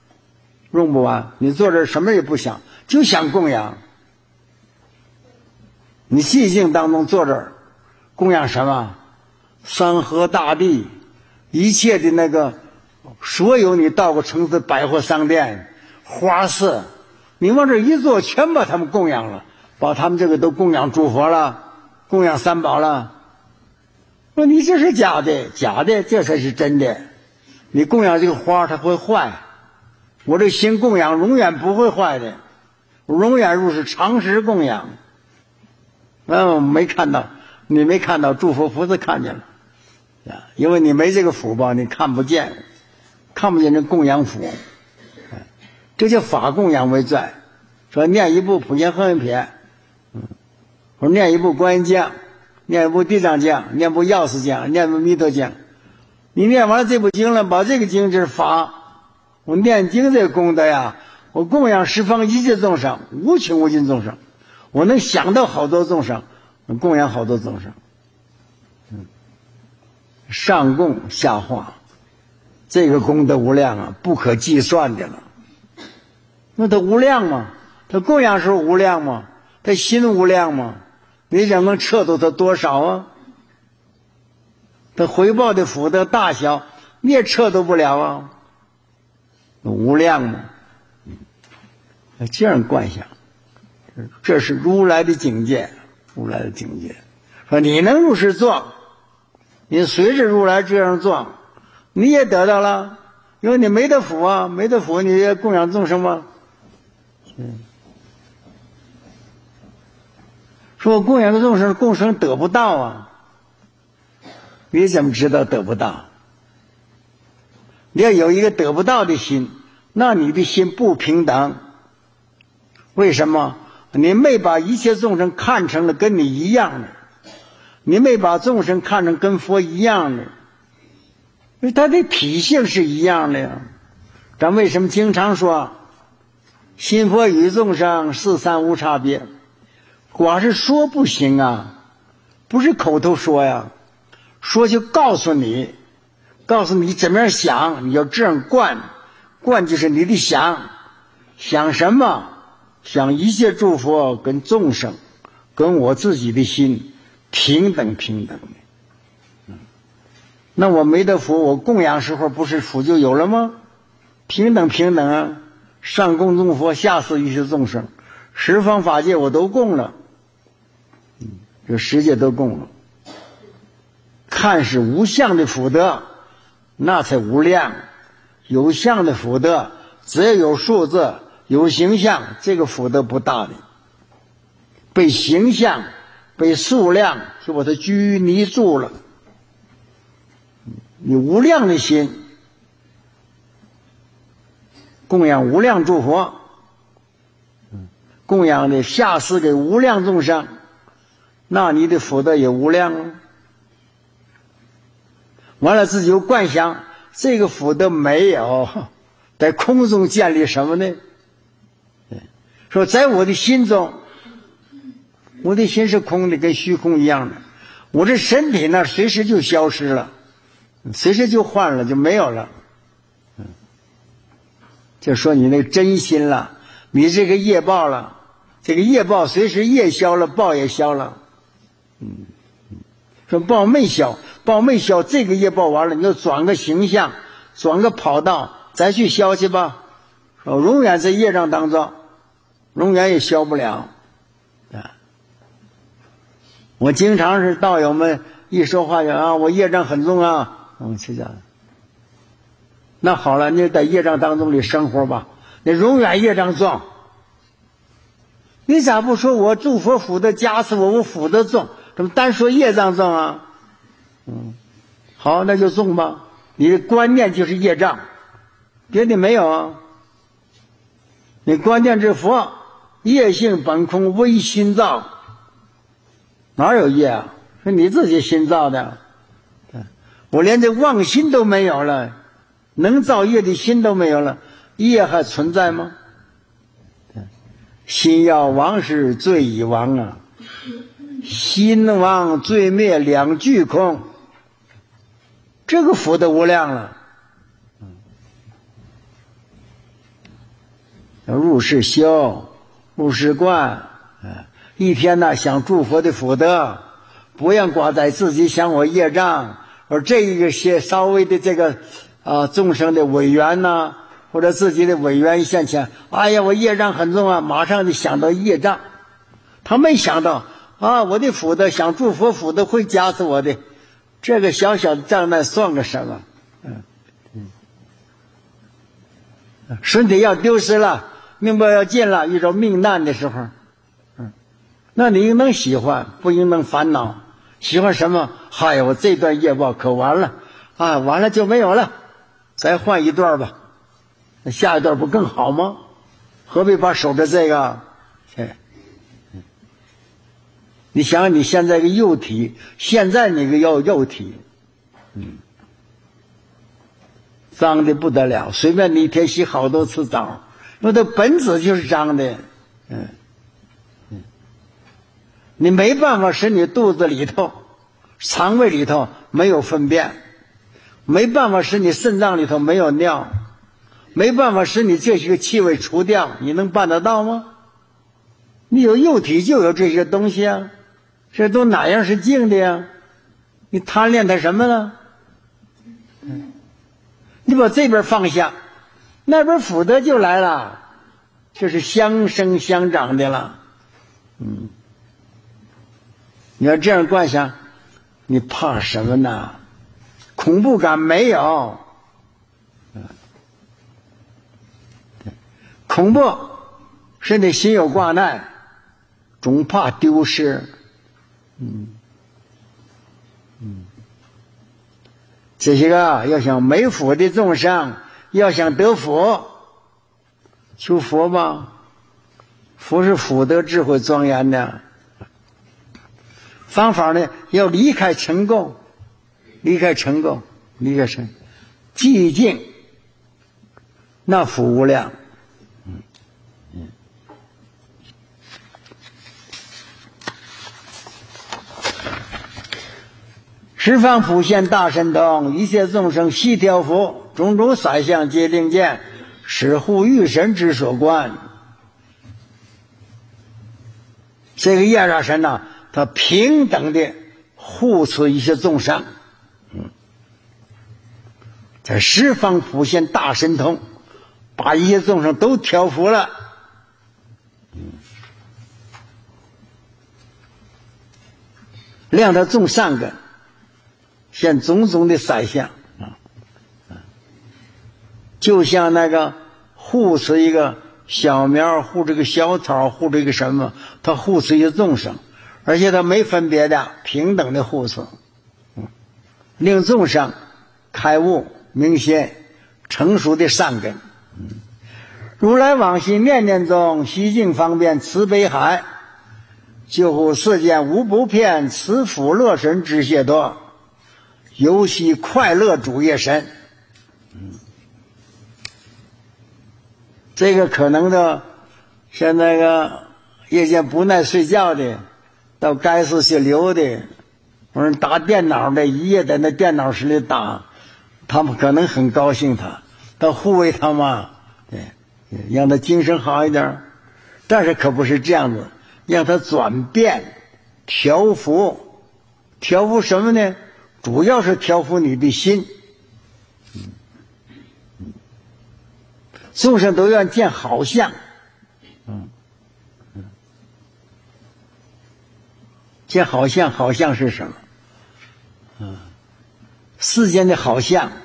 用不完。你坐这儿什么也不想，就想供养。 你寂静当中坐这儿供养什么？山河大地，一切的那个，所有你到过城市的百货商店、花市，你往这一坐，全把他们供养了，把他们这个都供养诸佛了，供养三宝了。说你这是假的，假的，这才是真的。你供养这个花，它会坏。我这心供养永远不会坏的，永远如是常时供养。嗯，没看到，你没看到，诸佛菩萨看见了。因为你没这个福报，你看不见，看不见这供养福，这叫法供养为在。说念一部普贤行愿品，嗯，或者念一部观音经，念一部地藏经，念一部药师经，念一部弥陀经。你念完了这部经了，把这个经就是法，我念经这个功德呀，我供养十方一切众生，无穷无尽众生，我能想到好多众生，供养好多众生。上供下化，这个功德无量啊，不可计算的了。那它无量吗？它供养时候无量吗？它心无量吗？你怎么测度它多少啊？它回报的福德大小，你也测度不了啊。无量吗？这样观想，这是如来的境界，如来的境界。说你能如是做，你随着如来这样做，你也得到了，因为你没得福啊，没得福，你也供养众生吗？嗯，说我供养的众生，众生得不到啊，你怎么知道得不到？你要有一个得不到的心，那你的心不平等。为什么？你没把一切众生看成了跟你一样的，你没把众生看成跟佛一样的，因为他的体性是一样的呀。咱为什么经常说心佛与众生四三无差别？光是说不行啊，不是口头说呀，说就告诉你，告诉你怎么样想，你要这样观，观就是你的想，想什么？想一切诸佛跟众生，跟我自己的心平等平等的。嗯，那我没得福，我供养时候不是福就有了吗？平等平等啊，上供众佛，下施一切众生，十方法界我都供了，嗯，这十界都供了。看是无相的福德，那才无量；有相的福德，只要有数字。有形象，这个福德不大的，被形象被数量就把它拘泥住了。你无量的心供养无量诸佛，供养的下施给无量众生，那你的福德也无量啊。完了自己又观想这个福德没有，在空中建立什么呢？说在我的心中，我的心是空的，跟虚空一样的。我这身体呢，随时就消失了，随时就换了，就没有了。就说你那个真心了，你这个业报了，这个业报随时业消了，报也消了。嗯，说报没消，报没消，这个业报完了，你就转个形象，转个跑道，再去消去吧。说永远在业障当中。永远也消不了啊！我经常是道友们一说话讲啊，我业障很重啊，嗯，是这样。那好了，你在业障当中里生活吧，你永远业障重。你咋不说我诸佛福德加持我，我福德重，怎么单说业障重啊？嗯，好，那就重吧。你的观念就是业障，别的没有啊。你观念是佛。业性本空，唯心造，哪有业啊？是你自己心造的。我连这妄心都没有了，能造业的心都没有了，业还存在吗？心要亡时，罪已亡啊！心亡罪灭，两俱空。这个福德无量了。要入世修。入世观， 一天呢想诸佛的福德，不要挂在自己想我业障，而这一个些稍微的这个啊众生的违缘呐，或者自己的违缘一现前，哎呀我业障很重啊，马上就想到业障，他没想到啊我的福德想诸佛福德会加持我的，这个小小的障碍算个什么？嗯嗯，身体要丢失了，命不要尽了，遇到命难的时候，嗯，那你应当喜欢，不应当烦恼。喜欢什么？嗨呀，我这段业报可完了啊，完了就没有了，再换一段吧，那下一段不更好吗？何必把守着这个？哎，你想想你现在个幼体，现在那个要幼体，嗯。脏的不得了，随便你一天洗好多次澡，因为它本质就是脏的，嗯嗯，你没办法使你肚子里头、肠胃里头没有粪便，没办法使你肾脏里头没有尿，没办法使你这些个气味除掉，你能办得到吗？你有幼体就有这些东西啊，这都哪样是净的呀？你贪恋它什么呢？嗯。你把这边放下，那边福德就来了，这是相生相长的了。嗯，你要这样观想，你怕什么呢？恐怖感没有。嗯，恐怖是你心有挂碍，总怕丢失。嗯嗯。这些个要想没福的众生，要想得福，求佛吧。佛是福德智慧庄严的。方法呢，要离开尘垢，离开尘垢，离开尘，寂静，那福无量。嗯嗯。十方普现大神通，一切众生悉调伏，种种色相皆令见，是护欲神之所观。这个业障神呢、啊，他平等的护持一些众生，嗯，在十方普现大神通，把一些众生都调伏了，嗯，令他种善根。现种种的色相啊，就像那个护持一个小苗，护这个小草，护这个什么，他护持一些众生，而且他没分别的，平等的护持，嗯，令众生开悟明心，成熟的善根。嗯，如来往昔念念中，悉净方便慈悲海，救护世间无不骗，慈福乐神之解脱。游戏快乐主业神，嗯，这个可能的，像那个夜间不耐睡觉的，到该市去溜的，或者打电脑的，一夜在那电脑室里打，他们可能很高兴他，他护卫他嘛，对，让他精神好一点，但是可不是这样子，让他转变调伏，调伏什么呢？主要是调伏你的心，众生都愿见好相，嗯嗯，见好相，好相是什么？嗯，世间的好相，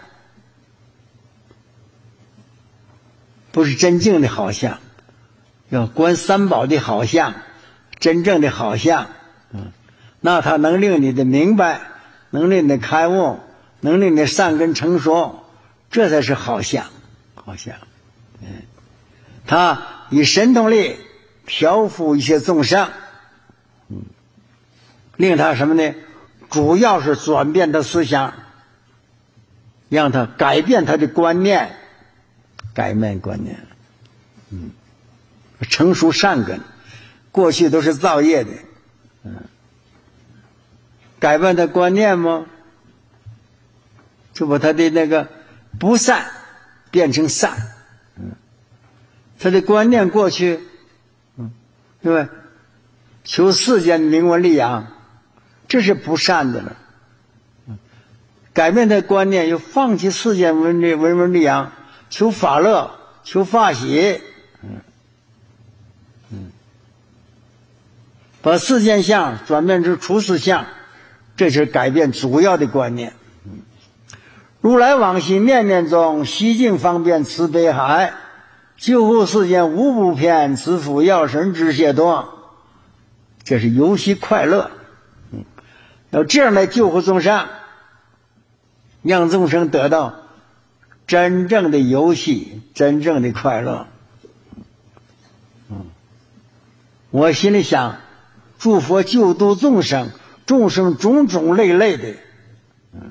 不是真正的好相，要观三宝的好相，真正的好相，嗯，那它能令你的明白。能令你开悟，能令你善根成熟，这才是好相，好相。嗯，他以神通力调伏一些众生，嗯，令他什么呢？主要是转变他思想，让他改变他的观念，改变观念，嗯，成熟善根，过去都是造业的，嗯。改变他观念吗？就把他的那个不善变成善，嗯，他的观念过去，嗯，对吧？ 求世间名闻利养，这是不善的了。改变他观念，又放弃世间文文文文利养，求法乐，求法喜，嗯嗯，把世间相转变成处世相，这是改变主要的观念。嗯，如来往昔念念中，西境方便慈悲海，救护世间无不偏，慈父药神之解脱。这是游戏快乐，嗯，要这样来救护众生，让众生得到真正的游戏，真正的快乐。嗯，我心里想，诸佛救度众生，众生种种类类的，嗯，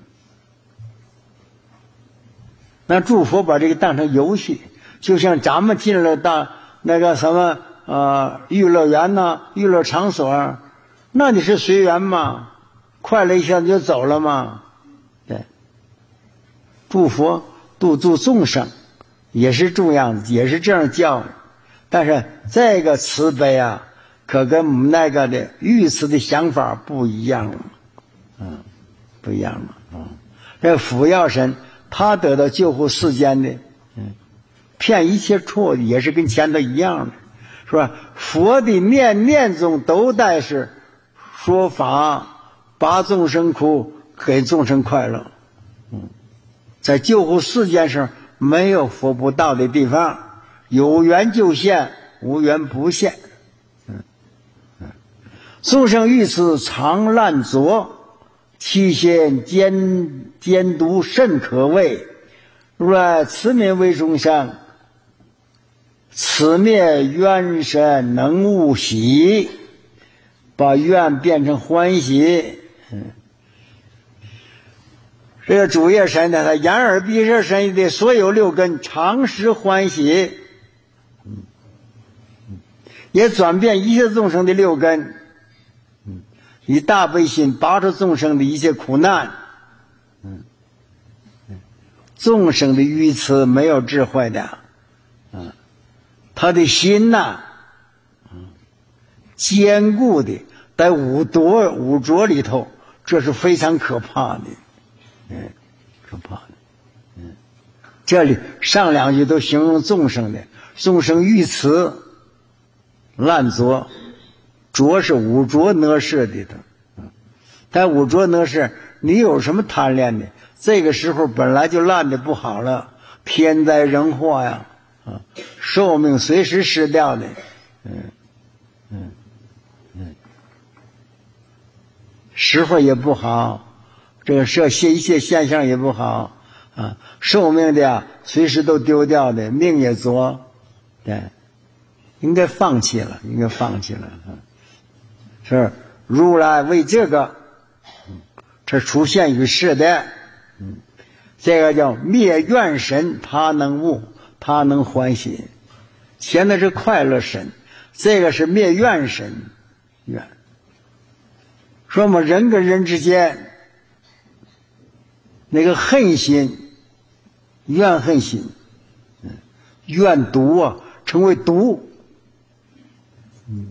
那诸佛把这个当成游戏，就像咱们进了大那个什么呃娱乐园呐、娱乐场所，那你是随缘嘛，快乐一下子就走了嘛。对，诸佛度度众生也是这样，也是这样教育，但是这个慈悲啊，可跟我们那个的御慈的想法不一样了，嗯，不一样了，嗯，这辅药神他得到救护世间的，嗯，骗一切错也是跟前头一样的，是吧？佛的念念中都带是说法，拔众生苦，给众生快乐。嗯，在救护世间上没有佛不到的地方，有缘就现，无缘不现。嗯嗯，众生遇此常烂浊，其心监监督甚可畏。如来慈悯为众生，此灭冤神能悟喜，把怨变成欢喜。嗯，这个主业神呢，他眼耳鼻舌身的所有六根常时欢喜，嗯，也转变一切众生的六根，嗯，以大悲心拔除众生的一切苦难。嗯，众生的愚痴没有智慧的，嗯，他的心呐、啊，嗯，坚固的在五浊五浊里头，这是非常可怕的，嗯，可怕的，嗯，这里上两句都形容众生的，众生愚痴烂浊，浊是五浊哪识的的，嗯，但五浊哪识，你有什么贪恋的？这个时候本来就烂的不好了，天灾人祸呀，啊，寿命随时失掉的，嗯嗯嗯，时候也不好，这个社一切现象也不好啊，寿命的呀，随时都丢掉的，命也浊，对，应该放弃了，应该放弃了，啊，是如来为这个，这出现于世的。嗯，这个叫灭怨神，他能悟，他能欢喜。前面是快乐神，这个是灭怨神，怨。说我们人跟人之间那个恨心、怨恨心，嗯，怨毒啊，成为毒。嗯，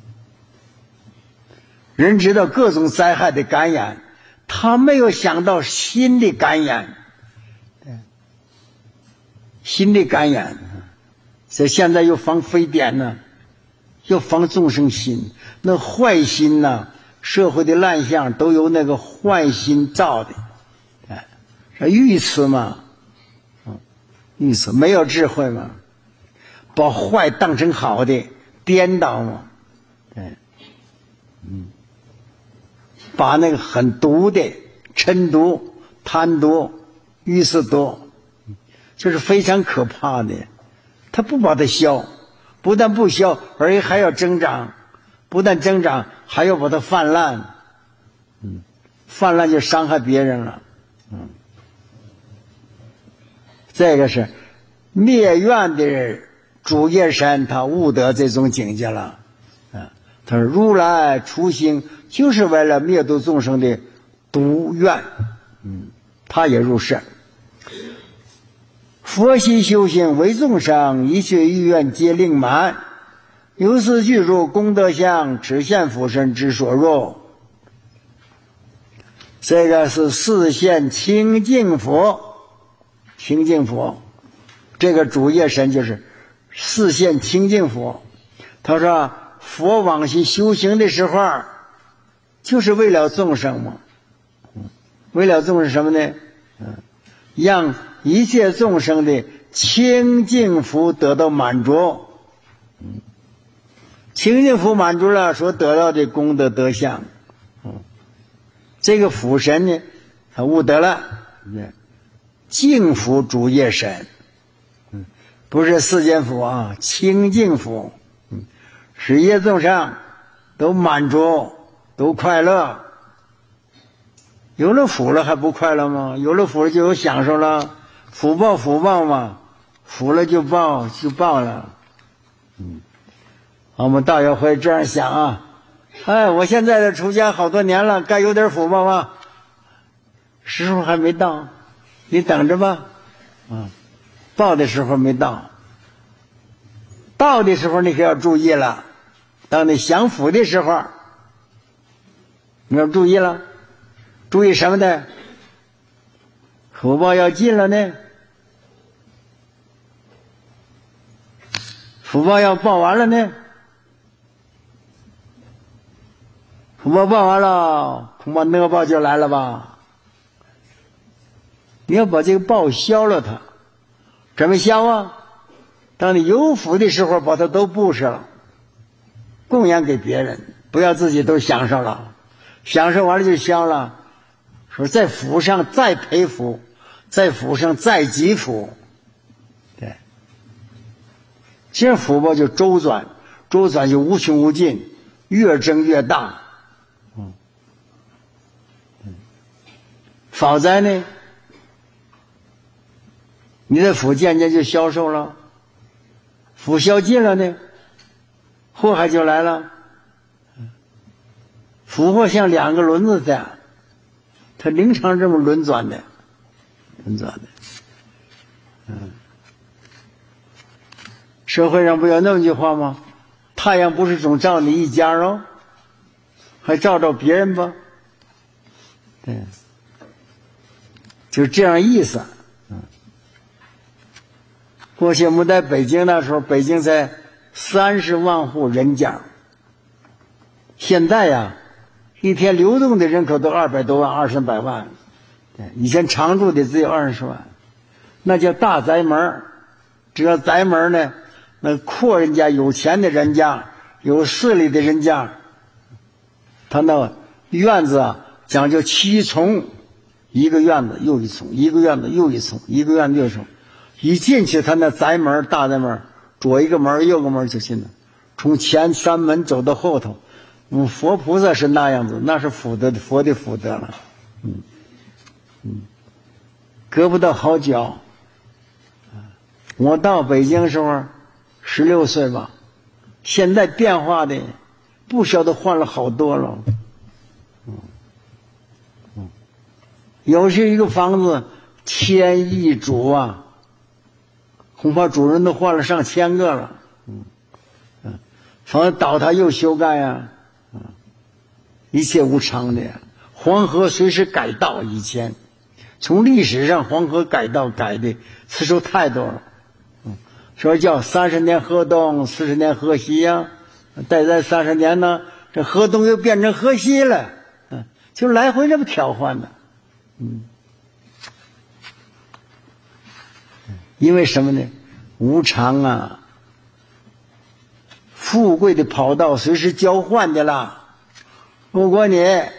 人知道各种灾害的感染。他没有想到心的感染，对，心的感染，所以现在又防非典呢，又防众生心，那坏心呢，社会的烂象都由那个坏心造的，哎，愚痴嘛，嗯，愚痴没有智慧嘛，把坏当成好的，颠倒嘛，对，嗯。把那个很毒的嗔毒、贪毒、愚痴毒，这是非常可怕的。他不把它消，不但不消，而且还要增长，不但增长，还要把它泛滥。嗯，泛滥就伤害别人了。嗯，这个是灭怨的主业神，他悟得这种境界了。啊，他说如来初心。就是为了灭度众生的毒怨，嗯，他也入世。佛系修行为众生，一切欲愿皆令满， 由此具足功德相，只现福身之所入。这个是四现清净佛，清净佛，这个主业神就是四现清净佛。他说佛往昔修行的时候就是为了众生嘛，为了众生什么呢？让一切众生的清净福得到满足，清净福满足了，所得到的功德德相，这个福神呢，他悟得了净福主业神，不是世间福啊，清净福，使一切众生都满足，都快乐。有了福了还不快乐吗？有了福了就有享受了，福报福报嘛，福了就报就报了。嗯，我们道友会这样想啊，哎，我现在的出家好多年了，该有点福报吧？时候还没到，你等着吧。啊，报的时候没到，到的时候你可要注意了。当你享福的时候，你要注意了。注意什么呢？福报要尽了呢，福报要报完了呢，福报报完了，恐怕恶报就来了吧。你要把这个报消了它，怎么消啊？当你有福的时候，把它都布施了，供养给别人，不要自己都享受了，享受完了就消了。说在福上再培福，在福上再积福，对，这福报就周转，周转就无穷无尽，越增越大。嗯，否则呢，你的福渐渐就消瘦了，福消尽了呢，祸害就来了。福祸像两个轮子这样，它经常这么轮转的，轮转的。嗯，社会上不有那么句话吗？太阳不是总照你一家哦，还照照别人吧？对，就这样意思。嗯，过去我们在北京那时候，北京才三十万户人家，现在呀，一天流动的人口都二百多万，二三百万。对，以前常住的只有二十万，那叫大宅门。这个宅门呢，那阔人家、有钱的人家、有势力的人家，他那院子啊，讲究七重，一个院子又一重，一个院子又一重，一个院子又一重。一进去，他那宅门、大宅门，左一个门，右个门就进了，从前三门走到后头。嗯，佛菩萨是那样子，那是福德的佛的福德了。嗯嗯，隔不到好脚。我到北京时候十六岁吧，现在变化的不晓得换了好多了。嗯嗯，有些一个房子千亿主啊，恐怕主人都换了上千个了。嗯嗯，房子倒塌又修盖啊。一切无常的呀，黄河随时改道。以前从历史上黄河改道改的次数太多了，嗯，说叫三十年河东，四十年河西呀，再在三十年呢，这河东又变成河西了，嗯，就来回这么调换的，嗯，因为什么呢？无常啊，富贵的跑道随时交换的啦。如果你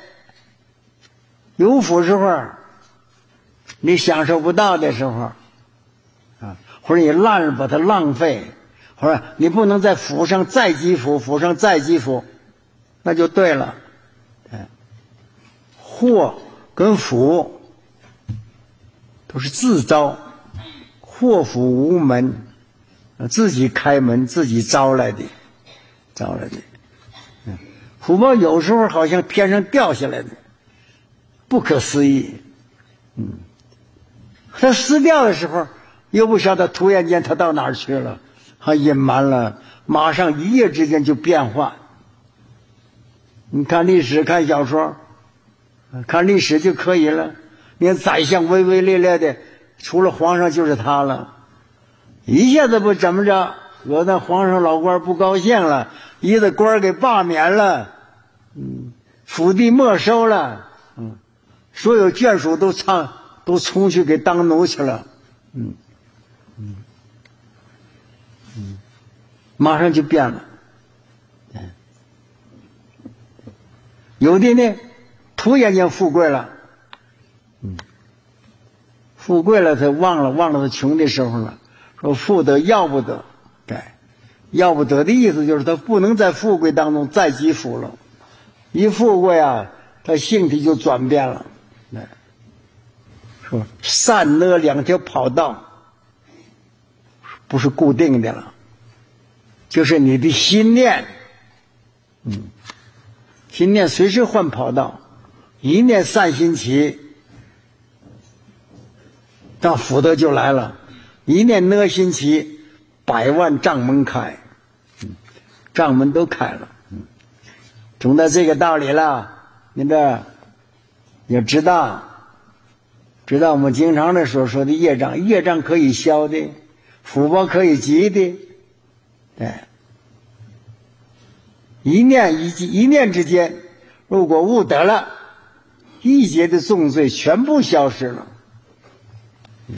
有福时候，你享受不到的时候，啊，或者你烂了把它浪费，或者你不能在福上再积福，福上再积福，那就对了。哎，祸跟福都是自招，祸福无门，自己开门，自己招来的，招来的。福报有时候好像天上掉下来的，不可思议。嗯，它撕掉的时候，又不晓得突然间它到哪儿去了，还隐瞒了， 马上一夜之间就变化。你看历史，看小说，看历史就可以了。你看宰相威威烈烈的，除了皇上就是他了，一下子不怎么着，有的皇上老官不高兴了，一个官给罢免了，嗯，府地没收了，嗯，所有眷属都唱都冲去给当奴去了，嗯嗯嗯，马上就变了。有的呢，突然间富贵了，嗯，富贵了，他忘了忘了他穷的时候了。说富得要不得，对，要不得的意思就是他不能在富贵当中再积福了。一富贵啊，他性体就转变了。对，说善恶两条跑道不是固定的了，就是你的心念，嗯。心念随时换跑道，一念善心起，那福德就来了；一念恶心起，百万障门开，嗯，障门都开了。嗯，懂得这个道理了，你这也知道，知道我们经常的所说的业障，业障可以消的，福报可以积的，对。一念一一念之间，如果悟得了，一劫的重罪全部消失了。嗯，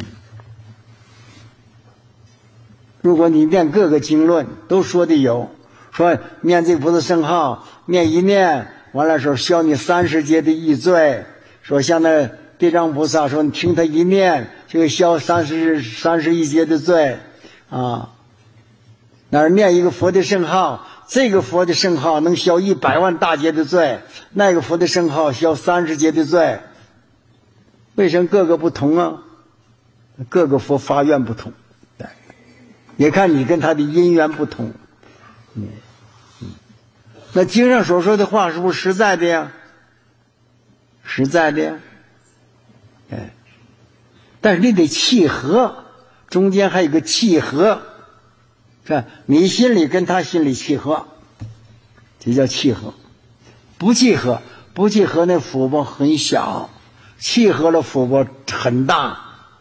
如果你念各个经论都说的有，说念这菩萨圣号，念一念完了时候消你三十劫的异罪，说像那地藏菩萨说你听他一念就会消三十三十一劫的罪啊。那儿念一个佛的圣号，这个佛的圣号能消一百万大劫的罪，那个佛的圣号消三十劫的罪。为什么各个不同啊？各个佛发愿不同，对，也看你跟他的因缘不同。嗯嗯，那经上所说的话是不是实在的呀？实在的呀，哎，但是你得契合，中间还有个契合。是吧？你心里跟他心里契合，这叫契合。不契合，不契合那福报很小，契合了福报很大。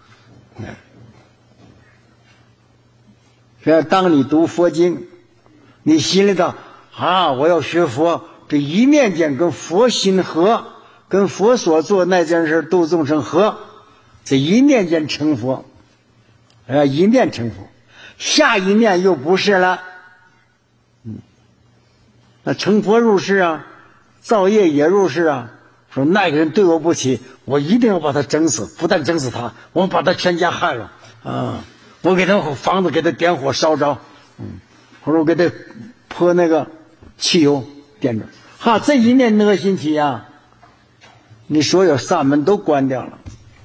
是当你读佛经，你心里头啊，我要学佛，这一念间跟佛心合，跟佛所做那件事度众生合，这一念间成佛，啊，一念成佛。下一念又不是了，嗯，那成佛入世啊，造业也入世啊。说那个人对我不起，我一定要把他整死，不但整死他，我把他全家害了啊！我给他房子给他点火烧着，嗯，或者我给他泼那个汽油点着，哈，这一念恶心起啊，你所有善门都关掉了。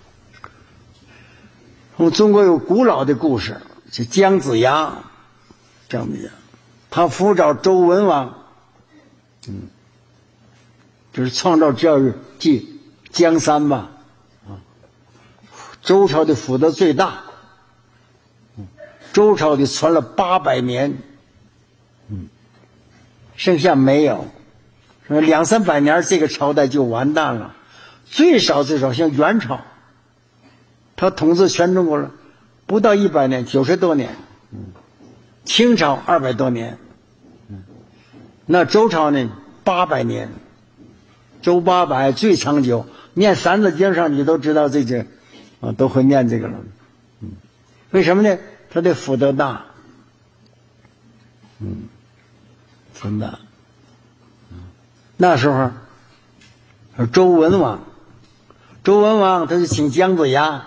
我们中国有古老的故事。是姜子牙，姜子牙，他辅佐周文王，嗯，就是创造教育记江山吧，啊，周朝的福德最大，嗯，周朝的传了八百年，嗯，剩下没有，两三百年这个朝代就完蛋了，最少最少像元朝，他统治全中国了。不到一百年，九十多年，嗯，清朝二百多年，嗯，那周朝呢八百年，周八百最长久。念三字经上你都知道这些，啊，都会念这个了，嗯，为什么呢？他的福德大，嗯，福德大，嗯，那时候，周文王，周文王他就请姜子牙。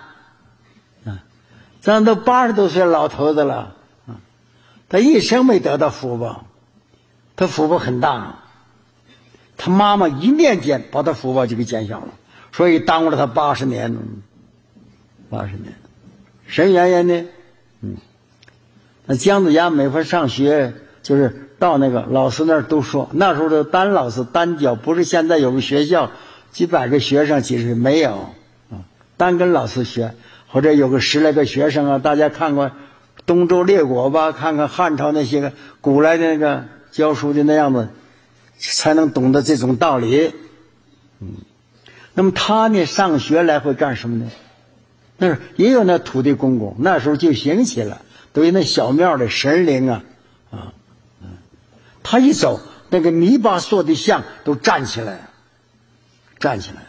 咱都八十多岁老头子了，他一生没得到福报，他福报很大，他妈妈一念间把他福报就给减小了，所以耽误了他八十年，八十年，什么原因呢？嗯，那姜子牙每回上学，就是到那个老师那儿都说，那时候的单老师单教，不是现在有个学校几百个学生，其实没有，单跟老师学。或者有个十来个学生啊，大家看过东周列国吧，看看汉朝那些个古来的那个教书的那样子，才能懂得这种道理。嗯，那么他呢，上学来会干什么呢？那是也有那土地公公，那时候就兴起了，都有那小庙的神灵啊啊，嗯，他一走，那个泥巴塑的像都站起来，站起来。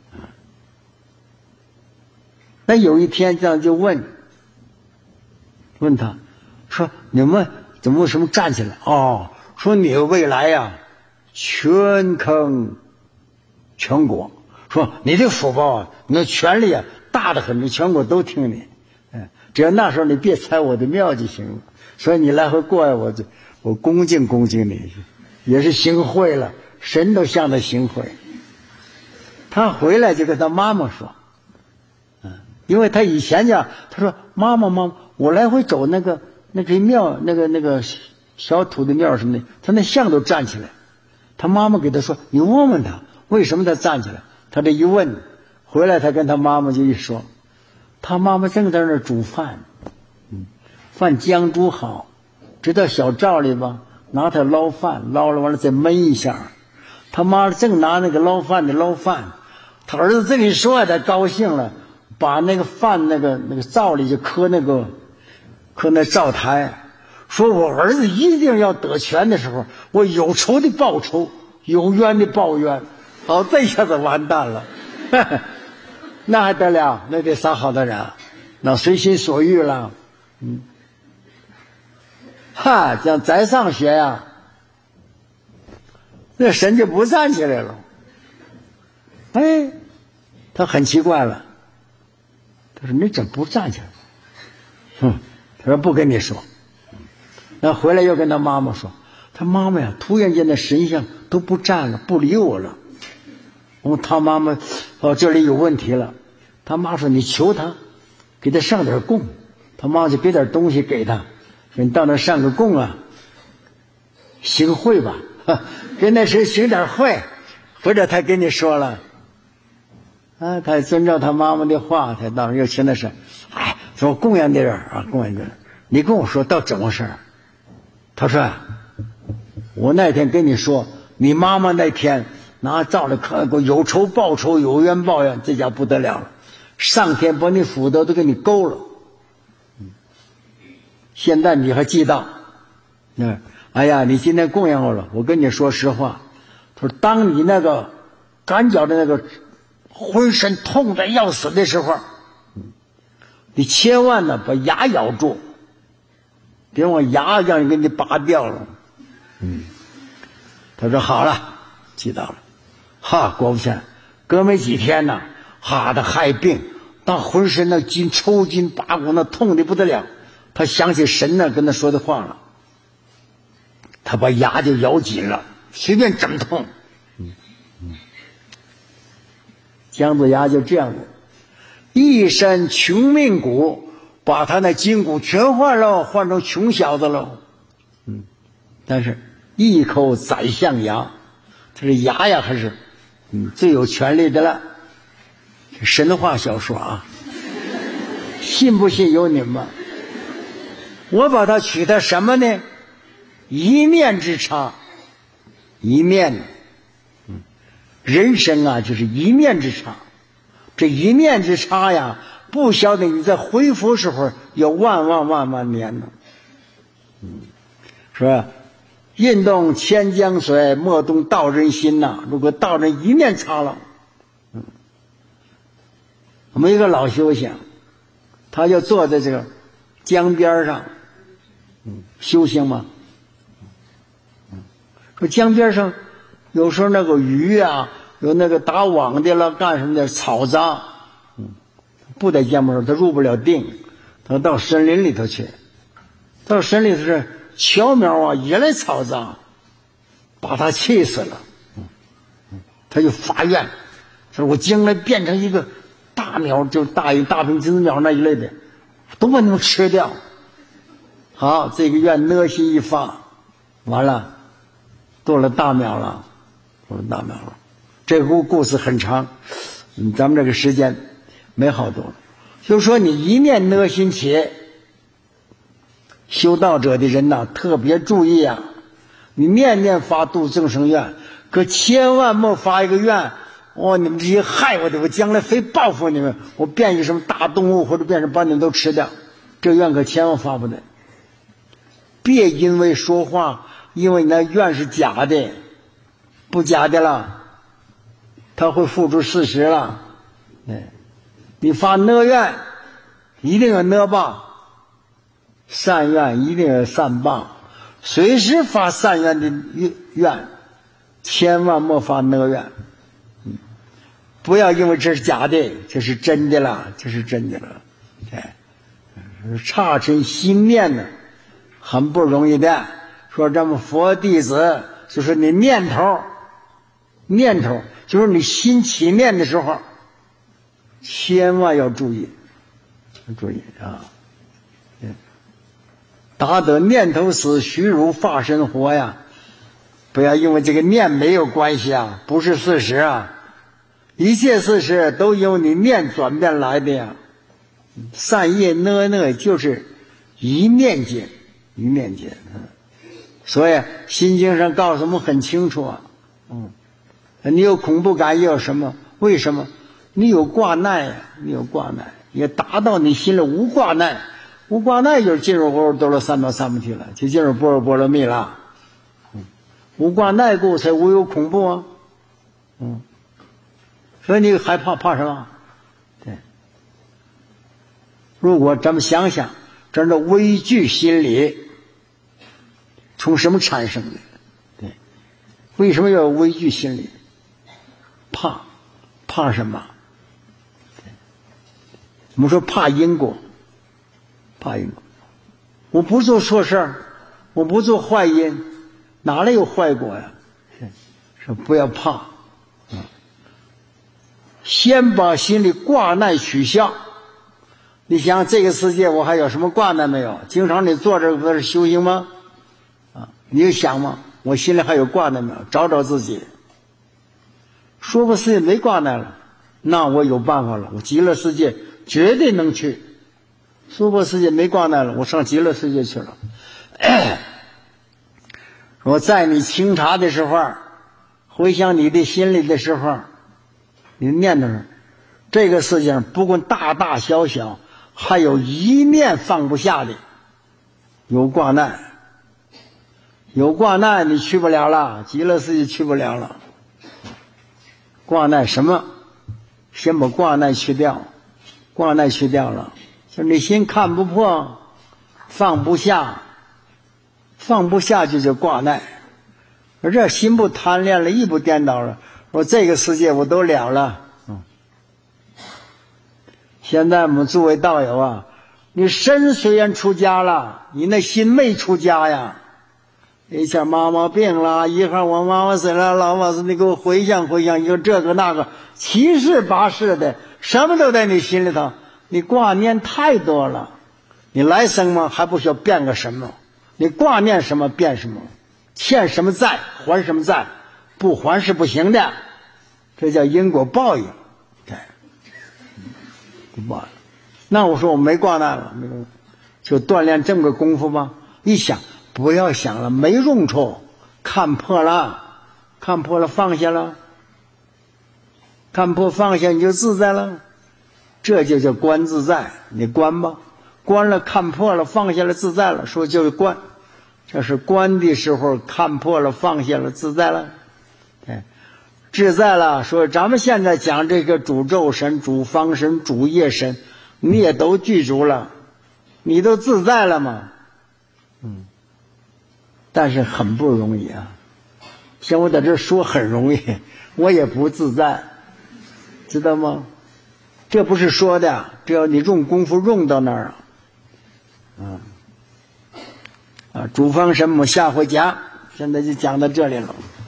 那有一天这样就问问他说，你们怎么为什么站起来？哦，说你未来呀、啊、权坑全国，说你的福报啊，你的权力啊大得很，你全国都听你，哎，只要那时候你别踩我的庙就行了。所以你来回过来，我就我恭敬恭敬你，也是行贿了，神都向他行贿。他回来就跟他妈妈说，嗯，因为他以前讲，他说妈妈妈妈，我来回走那个那个庙，那个那个小土的庙什么的，他那像都站起来。他妈妈给他说，你问问他为什么他站起来。他这一问回来，他跟他妈妈就一说，他妈妈正在那儿煮饭，嗯，饭将煮好，知道小灶里吧，拿它捞饭，捞了完了再焖一下。他妈正拿那个捞饭的捞饭，他儿子这里说他高兴了，把那个饭那个那个灶里就磕那个磕那灶台，说我儿子一定要得权的时候，我有仇的报仇，有冤的报冤。好，这下子完蛋了，那还得了？那得啥好的人？那随心所欲了，嗯，哈，讲再上学呀，那神就不站起来了。哎，他很奇怪了，他说你怎么不站起来？哼，他说不跟你说。那回来又跟他妈妈说，他妈妈呀，突然间的神像都不站了，不理我了。哦，他妈妈，哦，这里有问题了。他妈说：“你求他，给他上点供。”他妈就给点东西给他，说：“你到那上个供啊，行贿吧，跟那谁行点贿。”或者他跟你说了，啊，他遵照他妈妈的话，他到又请他说：“哎，说供养点啊，供养点。你跟我说到怎么回事？”他说：“我那天跟你说，你妈妈那天。”拿照着看过，有仇报仇，有冤报冤，这家不得了了。上天把你福德都给你勾了。现在你还记到？嗯，哎呀，你今天供养我了。我跟你说实话，他说，当你那个感觉的那个浑身痛得要死的时候，你千万呢把牙咬住，别往牙让人给你拔掉了。嗯，他说好了，记到了。哈，果不其然，隔没几天呢，哈，他害病，到浑身那筋抽筋拔骨，那痛的不得了。他想起神呢跟他说的话了，他把牙就咬紧了，随便怎么痛。嗯嗯，姜子牙就这样的，一身穷命骨，把他那筋骨全换了，换成穷小子了。嗯，但是一口宰相牙，这是牙呀还是嗯最有权力的了。神话小说啊，信不信由你们。我把它取它什么呢？一念之差，一念，嗯，人生啊就是一念之差，这一念之差呀，不晓得你在恢复时候有万万万万年呢。嗯，是吧？运动千江水，莫动道人心呐、啊。如果道人一念差了，嗯，我们一个老修行，他就坐在这个江边上。嗯，修行嘛，嗯，说江边上有时候那个鱼啊，有那个打网的了，干什么的嘈杂，嗯，不在江边上，他入不了定，他到森林里头去，到森林里头是巧苗啊，也来嘈杂，把他气死了，嗯嗯，他就发愿，说我将来变成一个大苗，就大于大瓶金丝苗那一类的，都把你们吃掉。好，这个愿讷心一发，完了，做了大苗了，做了大苗了。这个故故事很长，嗯，咱们这个时间没好多，就说你一念讷心起， 修道者的人呐，特别注意啊！你念念发度众生愿，可千万莫发一个愿，哦，你们这些害我的，我将来非报复你们，我变成什么大动物，或者变成把你们都吃掉，这愿可千万发不得。别因为说话，因为你那愿是假的，不假的了，他会付出事实了。哎，你发呢愿，一定有呢报。善愿一定有善报，随时发善愿的愿，千万莫发呢愿。嗯，不要因为这是假的，这是真的了，这是真的了。哎，差成心念呢，很不容易的。说咱们佛弟子，就是你念头，念头就是你心起念的时候，千万要注意，注意啊。达得念头死，虚如化身活呀！不要因为这个念没有关系啊，不是事实啊！一切事实都由你念转变来的呀。善业呢呢就是一念间，一念间。所以心经上告诉我们很清楚啊，嗯，你有恐怖感也有什么？为什么？你有挂耐呀，你有挂耐，也达到你心里无挂耐。无挂耐就是进入阿耨多罗三藐三菩提了，就进入般若波罗蜜了。嗯，无挂耐故才无有恐怖啊。嗯，所以你害怕怕什么？对。如果咱们想想，这的畏惧心理从什么产生的？对，为什么要有畏惧心理？怕，怕什么？我们说怕因果。怕因果，我不做错事儿，我不做坏因，哪里有坏果呀？说不要怕，先把心里挂耐取消。你想这个世界我还有什么挂耐没有？经常你坐着不是修行吗？啊，你就想嘛，我心里还有挂耐没有？找找自己。说不世界没挂耐了，那我有办法了，我极乐世界绝对能去。娑婆世界没挂耐了，我上极乐世界去了。我在你清茶的时候，回想你的心里的时候，你念头，这个世界上不管大大小小，还有一念放不下的，有挂耐，有挂耐你去不了了，极乐世界去不了了。挂耐什么？先把挂耐去掉，挂耐去掉了。就你心看不破，放不下，放不下就叫挂耐。而这心不贪恋了，意不颠倒了，我这个世界我都了了。嗯，现在我们诸位道友啊，你身虽然出家了，你那心没出家呀。一下妈妈病了，一会儿我妈妈死了，老法师你给我回想回想，有这个那个，七事八事的，什么都在你心里头。你挂念太多了，你来生嘛还不需要变个什么？你挂念什么变什么？欠什么债还什么债，不还是不行的，这叫因果报应。对，不报应。那我说我没挂念了，就锻炼这么个功夫吧。一想不要想了，没用处，看破了，看破了放下了，看破放下你就自在了。这就叫观自在，你观吧，观了看破了放下了自在了，说就是观，这是观的时候看破了放下了自在了，哎，自在了。说咱们现在讲这个主咒神、主方神、主业神，你也都具足了，你都自在了嘛，嗯，但是很不容易啊。像我在这说很容易，我也不自在，知道吗？这不是说的，只要你用功夫用到那儿啊，啊，主方神我下回讲，现在就讲到这里了。